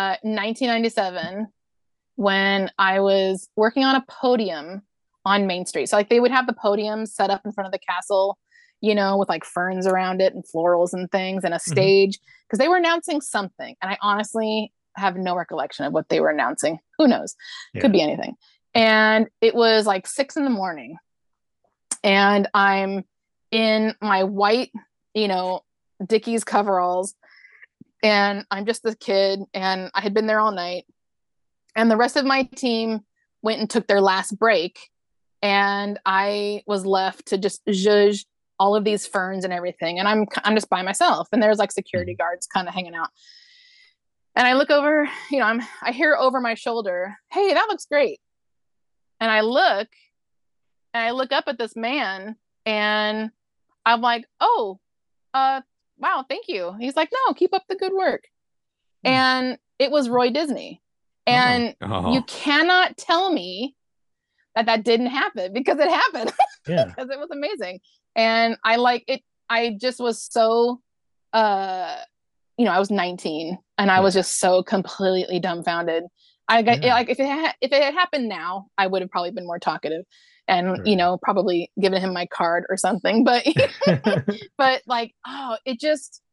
1997, when I was working on a podium on Main Street. So like they would have the podium set up in front of the castle, with like ferns around it and florals and things and a stage, because they were announcing something. And I honestly have no recollection of what they were announcing. Who knows? Could be anything. And it was like 6 a.m. and I'm in my white, Dickies coveralls, and I'm just this kid, and I had been there all night, and the rest of my team went and took their last break. And I was left to just zhuzh all of these ferns and everything. And I'm just by myself. And there's like security guards kind of hanging out. And I look over, I hear over my shoulder, hey, that looks great. And I look up at this man, and I'm like, oh, wow, thank you. He's like, no, keep up the good work. And it was Roy Disney. And you cannot tell me that didn't happen, because it happened. Yeah. Because it was amazing. And I just was so, I was 19 and I was just so completely dumbfounded. Like if it had happened now, I would have probably been more talkative and, probably given him my card or something. But, but like, it just,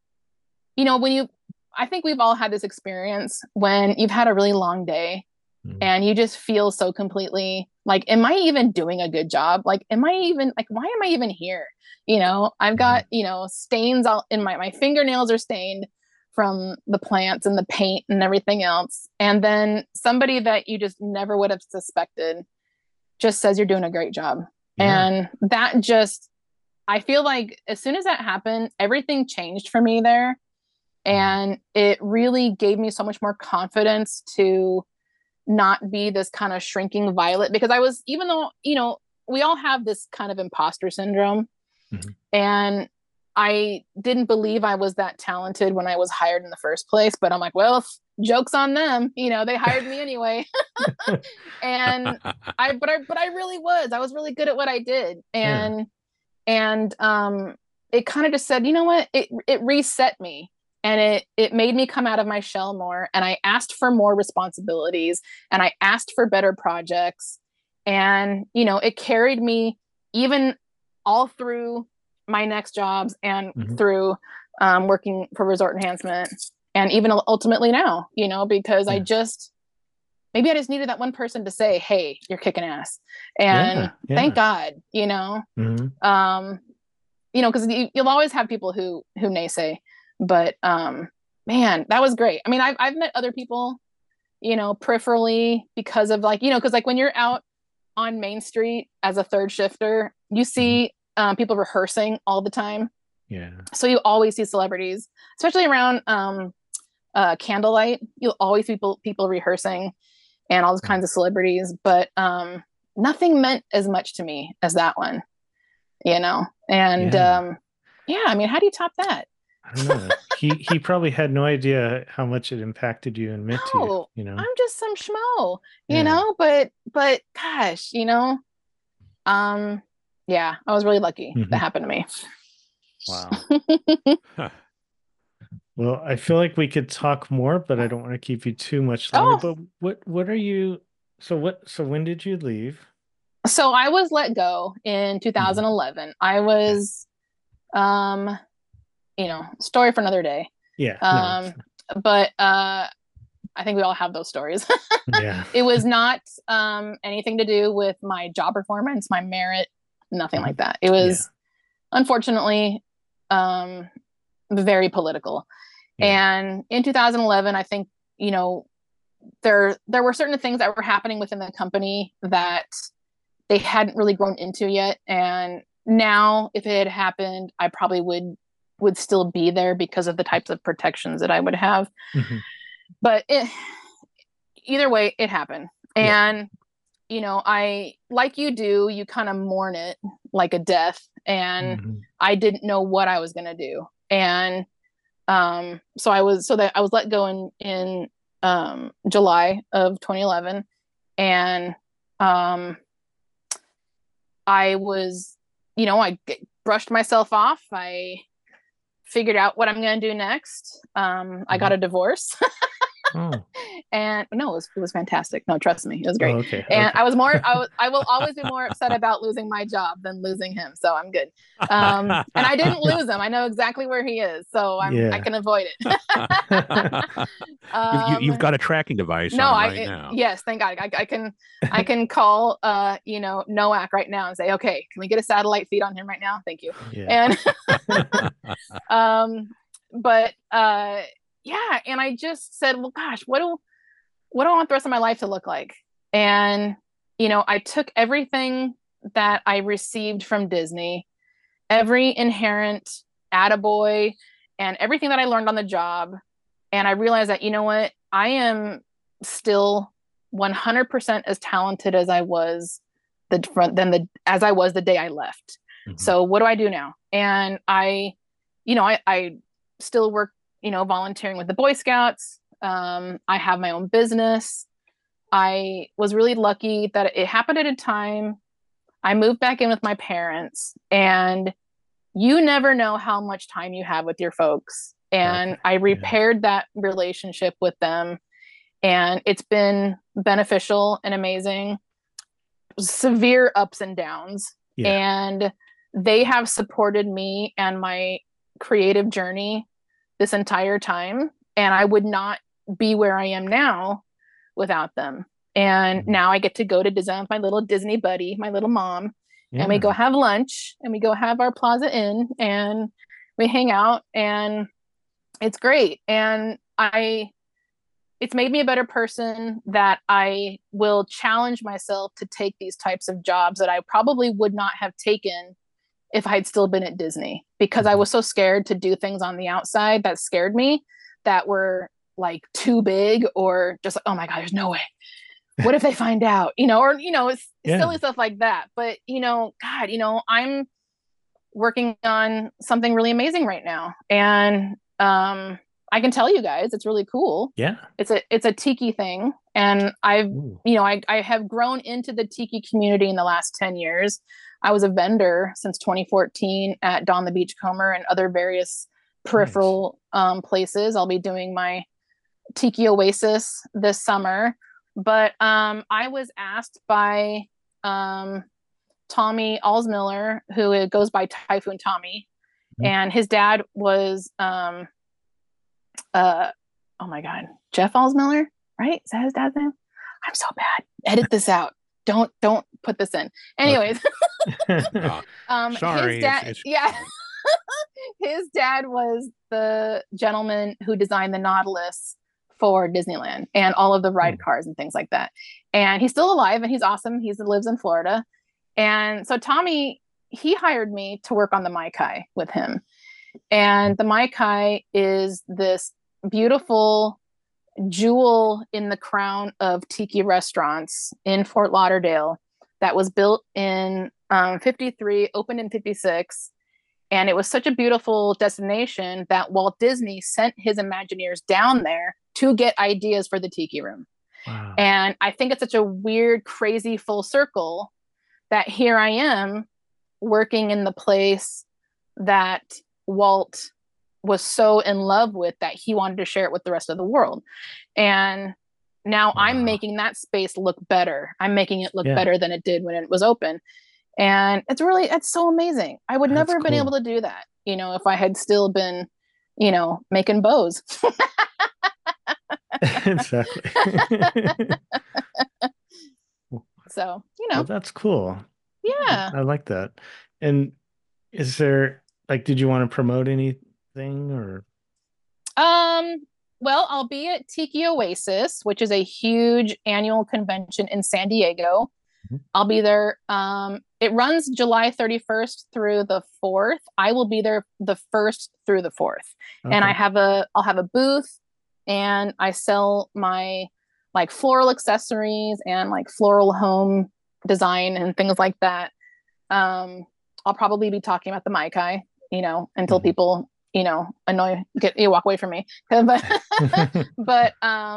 I think we've all had this experience when you've had a really long day and you just feel so completely like, am I even doing a good job? Like, why am I even here? I've got, stains all in my fingernails are stained from the plants and the paint and everything else. And then somebody that you just never would have suspected just says you're doing a great job. Yeah. And that just, I feel like as soon as that happened, everything changed for me there. And it really gave me so much more confidence to not be this kind of shrinking violet, because I was, even though, we all have this kind of imposter syndrome, and I didn't believe I was that talented when I was hired in the first place, but I'm like, well, joke's on them. They hired me anyway. And I really I was really good at what I did. And it kind of just said, you know what, it reset me. And it made me come out of my shell more. And I asked for more responsibilities and I asked for better projects. And, it carried me even all through my next jobs and through working for Resort Enhancement, and even ultimately now, because maybe I just needed that one person to say, hey, you're kicking ass. And thank God, because you'll always have people who naysay. But man, that was great. I mean, I've met other people, peripherally, because of because when you're out on Main Street as a third shifter, you see people rehearsing all the time. Yeah. So you always see celebrities, especially around candlelight. You'll always see people rehearsing and all those kinds of celebrities. But nothing meant as much to me as that one, And I mean, how do you top that? I don't know. He probably had no idea how much it impacted you and meant to you. I'm just some schmo, but gosh, I was really lucky that happened to me. Wow. Well, I feel like we could talk more, but I don't want to keep you too much longer. But what are you? So when did you leave? So I was let go in 2011. I was, story for another day. Yeah. But I think we all have those stories. Yeah. It was not anything to do with my job performance, my merit, nothing like that. It was unfortunately very political. And in 2011, I think, there were certain things that were happening within the company that they hadn't really grown into yet. And now, if it had happened, I probably would still be there because of the types of protections that I would have. But either way, it happened. And, I, like you do, you kind of mourn it like a death. And I didn't know what I was going to do. And so I was let go in July of 2011. And I was, I brushed myself off. I figured out what I'm going to do next. I got a divorce. And no, it was fantastic. No, trust me, it was great. Okay. And I will always be more upset about losing my job than losing him. So I'm good. And I didn't lose him. I know exactly where he is. So I can avoid it. You've got a tracking device now. Yes, thank God. I can call NOAC right now and say, okay, can we get a satellite feed on him right now? Thank you. Yeah. And and I just said, well, gosh, what do I want the rest of my life to look like? And, I took everything that I received from Disney, every inherent attaboy and everything that I learned on the job. And I realized that, I am still 100% as talented as I was as I was the day I left. So what do I do now? And I still work, volunteering with the Boy Scouts. I have my own business. I was really lucky that it happened at a time. I moved back in with my parents, and you never know how much time you have with your folks. And Exactly. I repaired that relationship with them, and it's been beneficial and amazing. Severe ups and downs. Yeah. And they have supported me and my creative journey this entire time. And I would not be where I am now without them. And now I get to go to Disney with my little Disney buddy, my little mom, and we go have lunch, and we go have our Plaza Inn, and we hang out, and it's great. And it's made me a better person, that I will challenge myself to take these types of jobs that I probably would not have taken if I had still been at Disney, because I was so scared to do things on the outside that scared me, that were like too big, or just like, oh my God, there's no way. What if they find out, it's silly stuff like that. But, God, I'm working on something really amazing right now. And, I can tell you guys, it's really cool. Yeah. It's a tiki thing. And I have grown into the tiki community in the last 10 years. I was a vendor since 2014 at Don the Beachcomber and other various peripheral places. I'll be doing my Tiki Oasis this summer. But I was asked by Tommy Alsmiller, who goes by Typhoon Tommy, and his dad was oh my God, Jeff Alsmiller, right? Is that his dad's name? I'm so bad. Edit this out. Don't put this in. Anyways, sorry. His dad, his dad was the gentleman who designed the Nautilus for Disneyland and all of the ride cars and things like that. And he's still alive, and he's awesome. He lives in Florida. And so Tommy, he hired me to work on the Mai Kai with him. And the Mai Kai is this beautiful jewel in the crown of tiki restaurants in Fort Lauderdale that was built in 53, opened in 56. And it was such a beautiful destination that Walt Disney sent his Imagineers down there to get ideas for the Tiki Room. Wow. And I think it's such a weird, crazy full circle that here I am working in the place that Walt was so in love with that he wanted to share it with the rest of the world. And now I'm making that space look better. I'm making it look better than it did when it was open. And it's so amazing. I would never have been able to do that, if I had still been, making bows. Exactly. So, well, that's cool. Yeah. I like that. And is there, did you want to promote anything or? Well, I'll be at Tiki Oasis, which is a huge annual convention in San Diego. I'll be there. It runs July 31st through the 4th. I will be there the 1st through the 4th. Okay. And I'll have a booth, and I sell my floral accessories and floral home design and things like that. I'll probably be talking about the Mai Kai, until people, walk away from me. But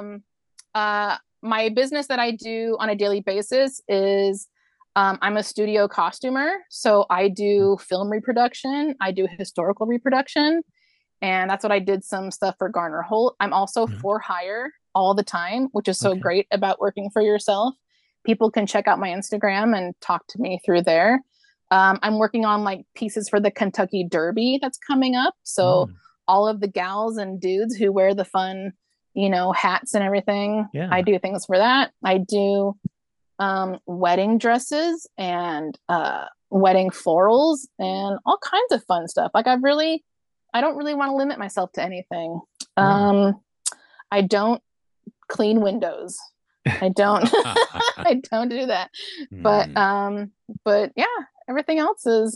my business that I do on a daily basis is I'm a studio costumer. So I do film reproduction. I do historical reproduction. And that's what I did some stuff for Garner Holt. I'm also for hire all the time, which is so great about working for yourself. People can check out my Instagram and talk to me through there. I'm working on pieces for the Kentucky Derby that's coming up. So all of the gals and dudes who wear the fun, hats and everything. Yeah. I do things for that. I do wedding dresses and wedding florals and all kinds of fun stuff. I don't really want to limit myself to anything. I don't clean windows. I don't I don't do that. But yeah, everything else is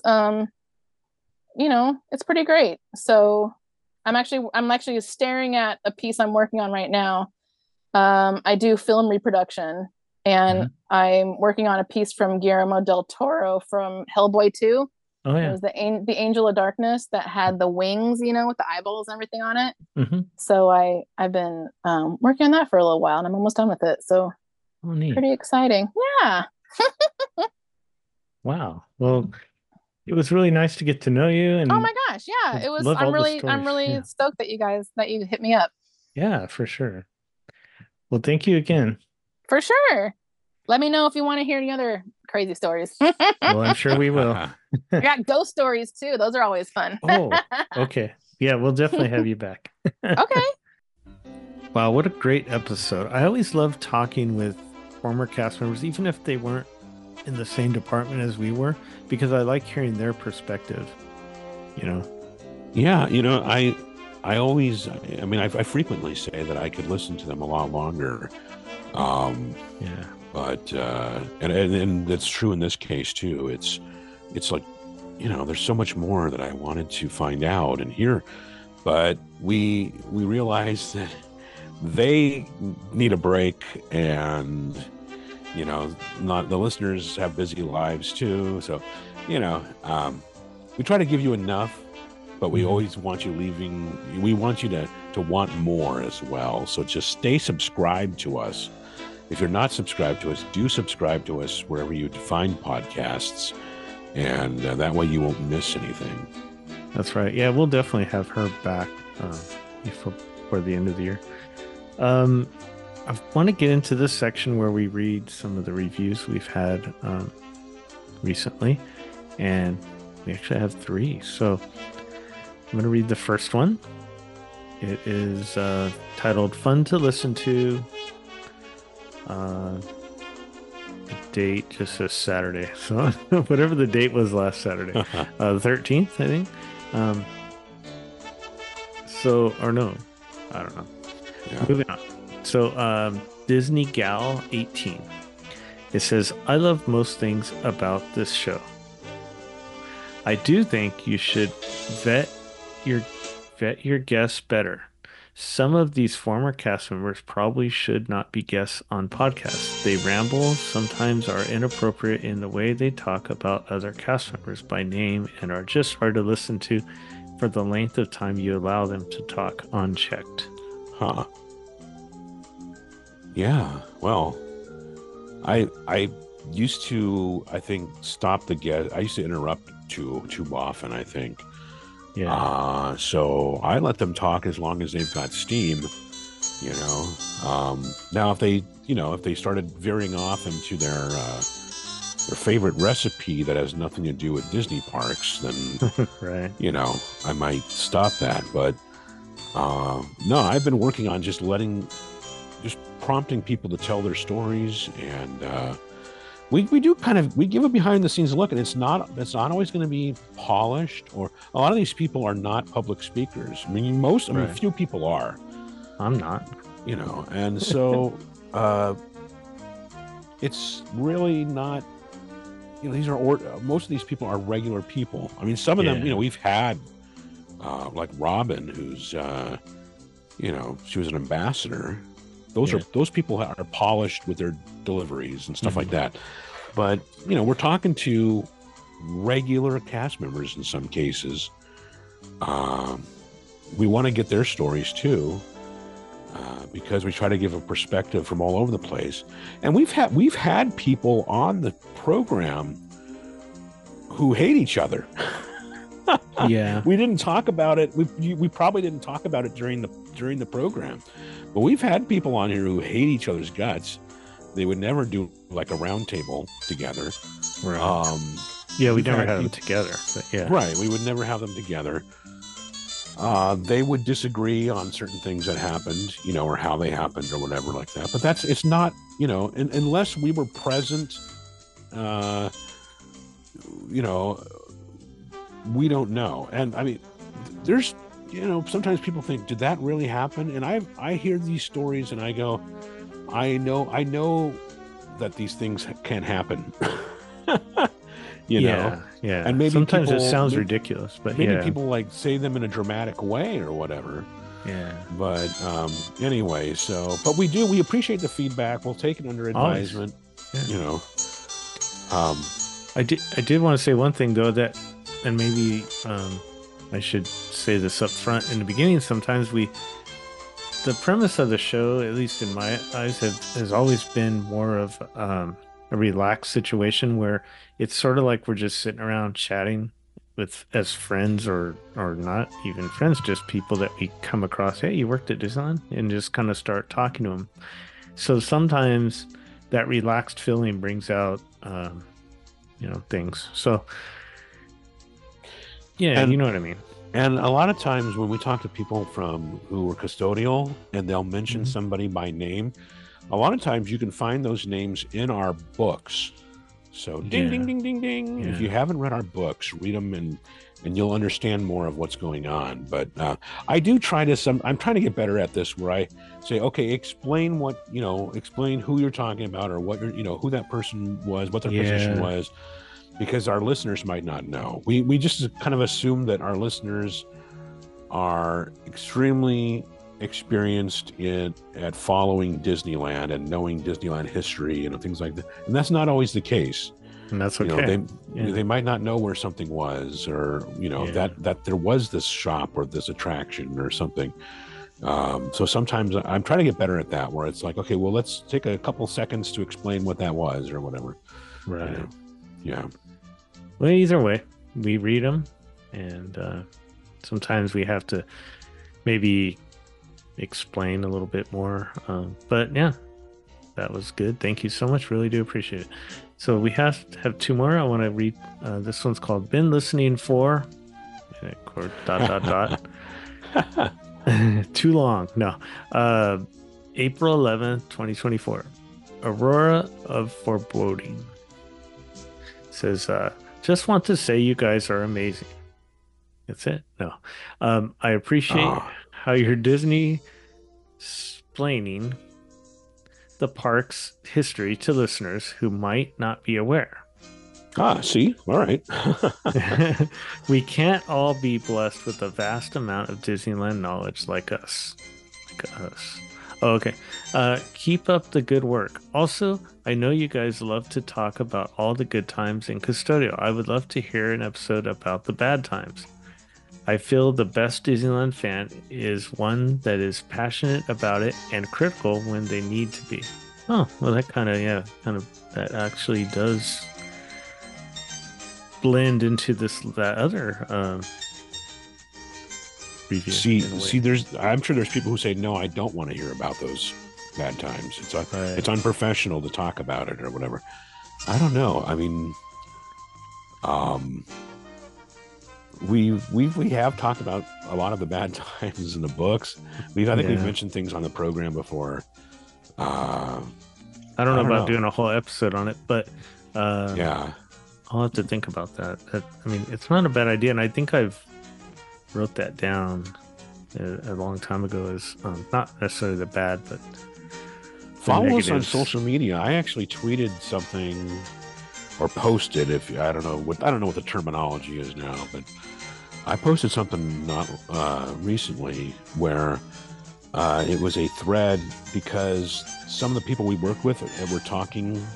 it's pretty great. So I'm actually staring at a piece I'm working on right now. I do film reproduction, and I'm working on a piece from Guillermo del Toro from Hellboy 2. Oh It yeah. was the Angel of Darkness that had the wings, with the eyeballs and everything on it. Mm-hmm. So I've been working on that for a little while, and I'm almost done with it. So Oh, neat. pretty exciting. Yeah. Wow. Well, it was really nice to get to know you, and Oh my gosh, yeah. It was. love all I'm the really stories. stoked that you hit me up. Yeah, for sure. Well, thank you again. For sure. Let me know if you want to hear any other crazy stories. Well, I'm sure we will. I got ghost stories too. Those are always fun. Oh, okay. Yeah, we'll definitely have you back. Okay. Wow, what a great episode. I always love talking with former cast members, even if they weren't in the same department as we were, because I like hearing their perspective, Yeah, I always, I frequently say that I could listen to them a lot longer. Yeah. But and that's true in this case too. It's like, there's so much more that I wanted to find out and hear, but we realized that they need a break, and not the listeners have busy lives too. So, we try to give you enough, but we always want you leaving. We want you to want more as well. So just stay subscribed to us. If you're not subscribed to us, do subscribe to us wherever you find podcasts, and that way you won't miss anything. That's right. Yeah, we'll definitely have her back before the end of the year. I want to get into this section where we read some of the reviews we've had recently, and we actually have 3. So I'm going to read the first one. It is titled "Fun to Listen to." The date just says Saturday, so whatever the date was last Saturday, the 13th, I think. Or no, I don't know. Yeah. Moving on. So Disney Gal 18. It says, "I love most things about this show. I do think you should vet your guests better. Some of these former cast members probably should not be guests on podcasts. They ramble, sometimes are inappropriate in the way they talk about other cast members by name, and are just hard to listen to for the length of time you allow them to talk unchecked." Huh. Yeah. Well, I used to, I think, stop the guest. I used to interrupt too often, I think. Yeah. So I let them talk as long as they've got steam, Now if they started veering off into their favorite recipe that has nothing to do with Disney parks, then right. I might stop that. But no, I've been working on just prompting people to tell their stories, and we give a behind the scenes look, and it's not always going to be polished, or a lot of these people are not public speakers. Few people are. I'm not. And so it's really not, these are, most of these people are regular people. Some of them, we've had like Robin, who's she was an ambassador. Those people are polished with their deliveries and stuff like that. But, we're talking to regular cast members in some cases. We want to get their stories too, because we try to give a perspective from all over the place. And we've had people on the program who hate each other. Yeah. We didn't talk about it. We probably didn't talk about it during the program. But we've had people on here who hate each other's guts. They would never do like a round table together. Right. Yeah, we never had them together. But yeah. Right. We would never have them together. They would disagree on certain things that happened, or how they happened or whatever like that. But it's not, unless we were present, we don't know. And there's, sometimes people think, did that really happen? And I hear these stories and I go, I know that these things can happen. Yeah. And maybe sometimes it sounds ridiculous, but maybe people like say them in a dramatic way or whatever. Yeah. But anyway, but we appreciate the feedback. We'll take it under advisement. Yeah. I did want to say one thing though, that and maybe I should say this up front in the beginning. Sometimes the premise of the show, at least in my eyes, has always been more of a relaxed situation where it's sort of like we're just sitting around chatting as friends or not even friends, just people that we come across. Hey, you worked at Disneyland, and just kind of start talking to them. So sometimes that relaxed feeling brings out, things. So yeah, And you know what I mean. And a lot of times when we talk to people who are custodial and they'll mention Mhm. somebody by name, a lot of times you can find those names in our books. So ding, Yeah. ding, ding, ding, ding. If Yeah. you haven't read our books, read them and you'll understand more of what's going on. But I do I'm trying to get better at this where I say, okay, explain explain who you're talking about or what who that person was, what their position Yeah. was, because our listeners might not know. We just kind of assume that our listeners are extremely experienced at following Disneyland and knowing Disneyland history and things like that. And that's not always the case. And that's You know, okay. they might not know where something was, or Yeah. that there was this shop or this attraction or something. So sometimes I'm trying to get better at that, where it's like, okay, well, let's take a couple seconds to explain what that was or whatever. Right. You know? Yeah. Well, either way, we read them, and sometimes we have to maybe explain a little bit more. But yeah, that was good. Thank you so much. Really do appreciate it. So we have two more. I want to read. This one's called "Been Listening For," or ... Too long. No. April 11th, 2024. Aurora of Foreboding says, just want to say you guys are amazing. That's it. No. I appreciate how you're Disney explaining the park's history to listeners who might not be aware. See? All right. We can't all be blessed with a vast amount of Disneyland knowledge like us. Oh, okay. Keep up the good work. Also, I know you guys love to talk about all the good times in Custodio. I would love to hear an episode about the bad times. I feel the best Disneyland fan is one that is passionate about it and critical when they need to be. Oh, well, that that actually does blend into that other review. I'm sure there's people who say, no, I don't want to hear about those bad times. It's unprofessional to talk about it or whatever. I don't know. I mean, we have talked about a lot of the bad times in the books. We've mentioned things on the program before. I don't know about doing a whole episode on it, but yeah, I'll have to think about that. I mean, it's not a bad idea, and I think I've wrote that down a long time ago as not necessarily the bad, but follow us on social media. I actually tweeted something or posted, I don't know what the terminology is now, but I posted something not recently where it was a thread because some of the people we work with were talking,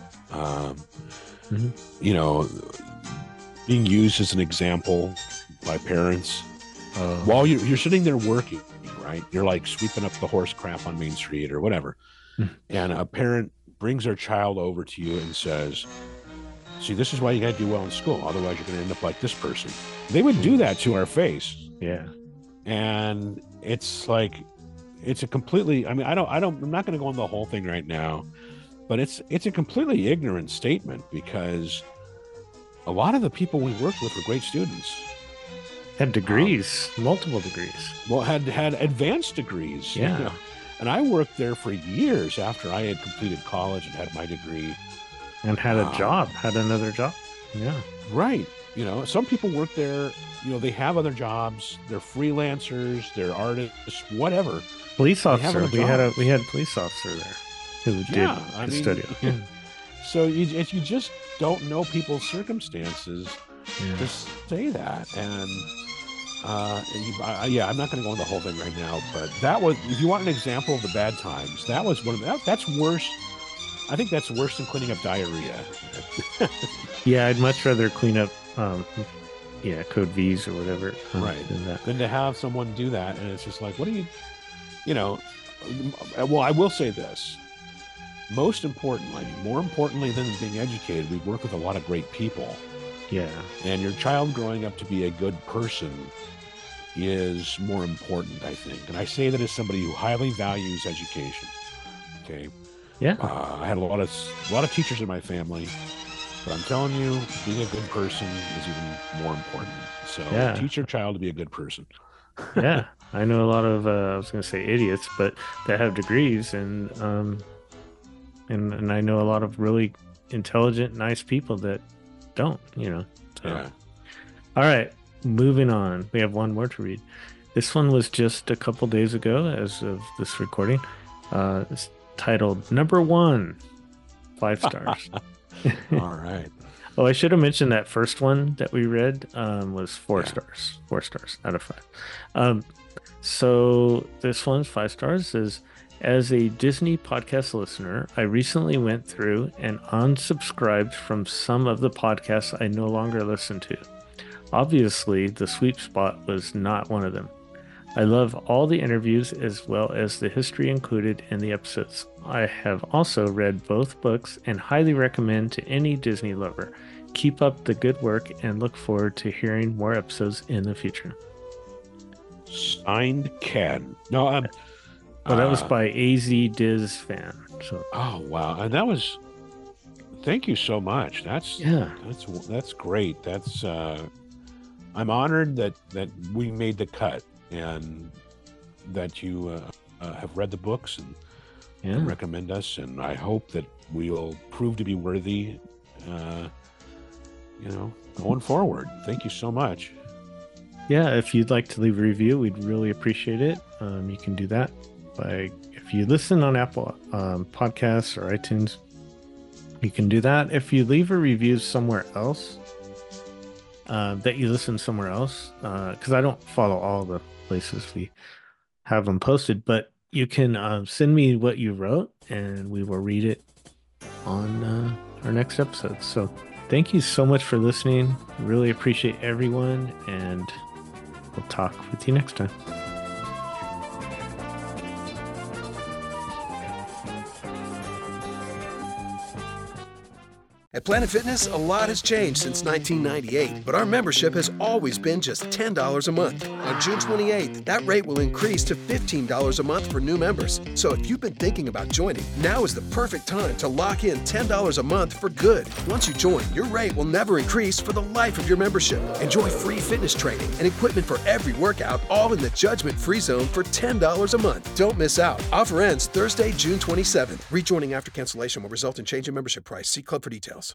being used as an example by parents while you're sitting there working, right? You're like sweeping up the horse crap on Main Street or whatever. And a parent brings their child over to you and says, see, this is why you got to do well in school. Otherwise, you're going to end up like this person. They would do that to our face. Yeah. And it's like, it's a completely, I mean, I'm not going to go on the whole thing right now, but it's a completely ignorant statement because a lot of the people we worked with were great students. Had degrees, multiple degrees. Well, had advanced degrees. Yeah. You know? And I worked there for years after I had completed college and had my degree. And had a job, had another job. Yeah. Right. Some people work there, they have other jobs. They're freelancers, they're artists, whatever. Police officer. We had police officer there who did custodial. Yeah. So you just don't know people's circumstances to say that. And I'm not going to go into the whole thing right now, but that was, if you want an example of the bad times, that was one of them. That's worse. I think that's worse than cleaning up diarrhea. Yeah, I'd much rather clean up Code V's or whatever. Right. Than to have someone do that. And it's just like, what do well, I will say this. More importantly than being educated, we work with a lot of great people. Yeah. And your child growing up to be a good person is more important, I think. And I say that as somebody who highly values education. Okay. Yeah. I had a lot of teachers in my family, but I'm telling you, being a good person is even more important. So teach your child to be a good person. Yeah. I know a lot of, I was going to say idiots, but that have degrees, and I know a lot of really intelligent, nice people that don't, So. Yeah. All right, moving on. We have one more to read. This one was just a couple days ago as of this recording. It's titled Number 1, 5 stars. All right. Oh, I should have mentioned that first one that we read was 4 stars. 4 stars out of 5. So this one's 5 stars. Is as a Disney podcast listener, I recently went through and unsubscribed from some of the podcasts I no longer listen to. Obviously, The Sweet Spot was not one of them. I love all the interviews as well as the history included in the episodes. I have also read both books and highly recommend to any Disney lover. Keep up the good work and look forward to hearing more episodes in the future. Signed, Ken. No, well, that was by AZ Diz fan. So. Oh wow, and that was. Thank you so much. That's great. That's. I'm honored that we made the cut and that you have read the books and recommend us, and I hope that we'll prove to be worthy. Going forward. Thank you so much. Yeah, if you'd like to leave a review, we'd really appreciate it. You can do that if you listen on Apple Podcasts or iTunes, you can do that. If you leave a review somewhere else, that you listen somewhere else, because I don't follow all the places we have them posted, but you can send me what you wrote and we will read it on our next episode. So thank you so much for listening. Really appreciate everyone, and we'll talk with you next time. At Planet Fitness, a lot has changed since 1998, but our membership has always been just $10 a month. On June 28th, that rate will increase to $15 a month for new members. So if you've been thinking about joining, now is the perfect time to lock in $10 a month for good. Once you join, your rate will never increase for the life of your membership. Enjoy free fitness training and equipment for every workout, all in the judgment-free zone for $10 a month. Don't miss out. Offer ends Thursday, June 27th. Rejoining after cancellation will result in change in membership price. See club for details.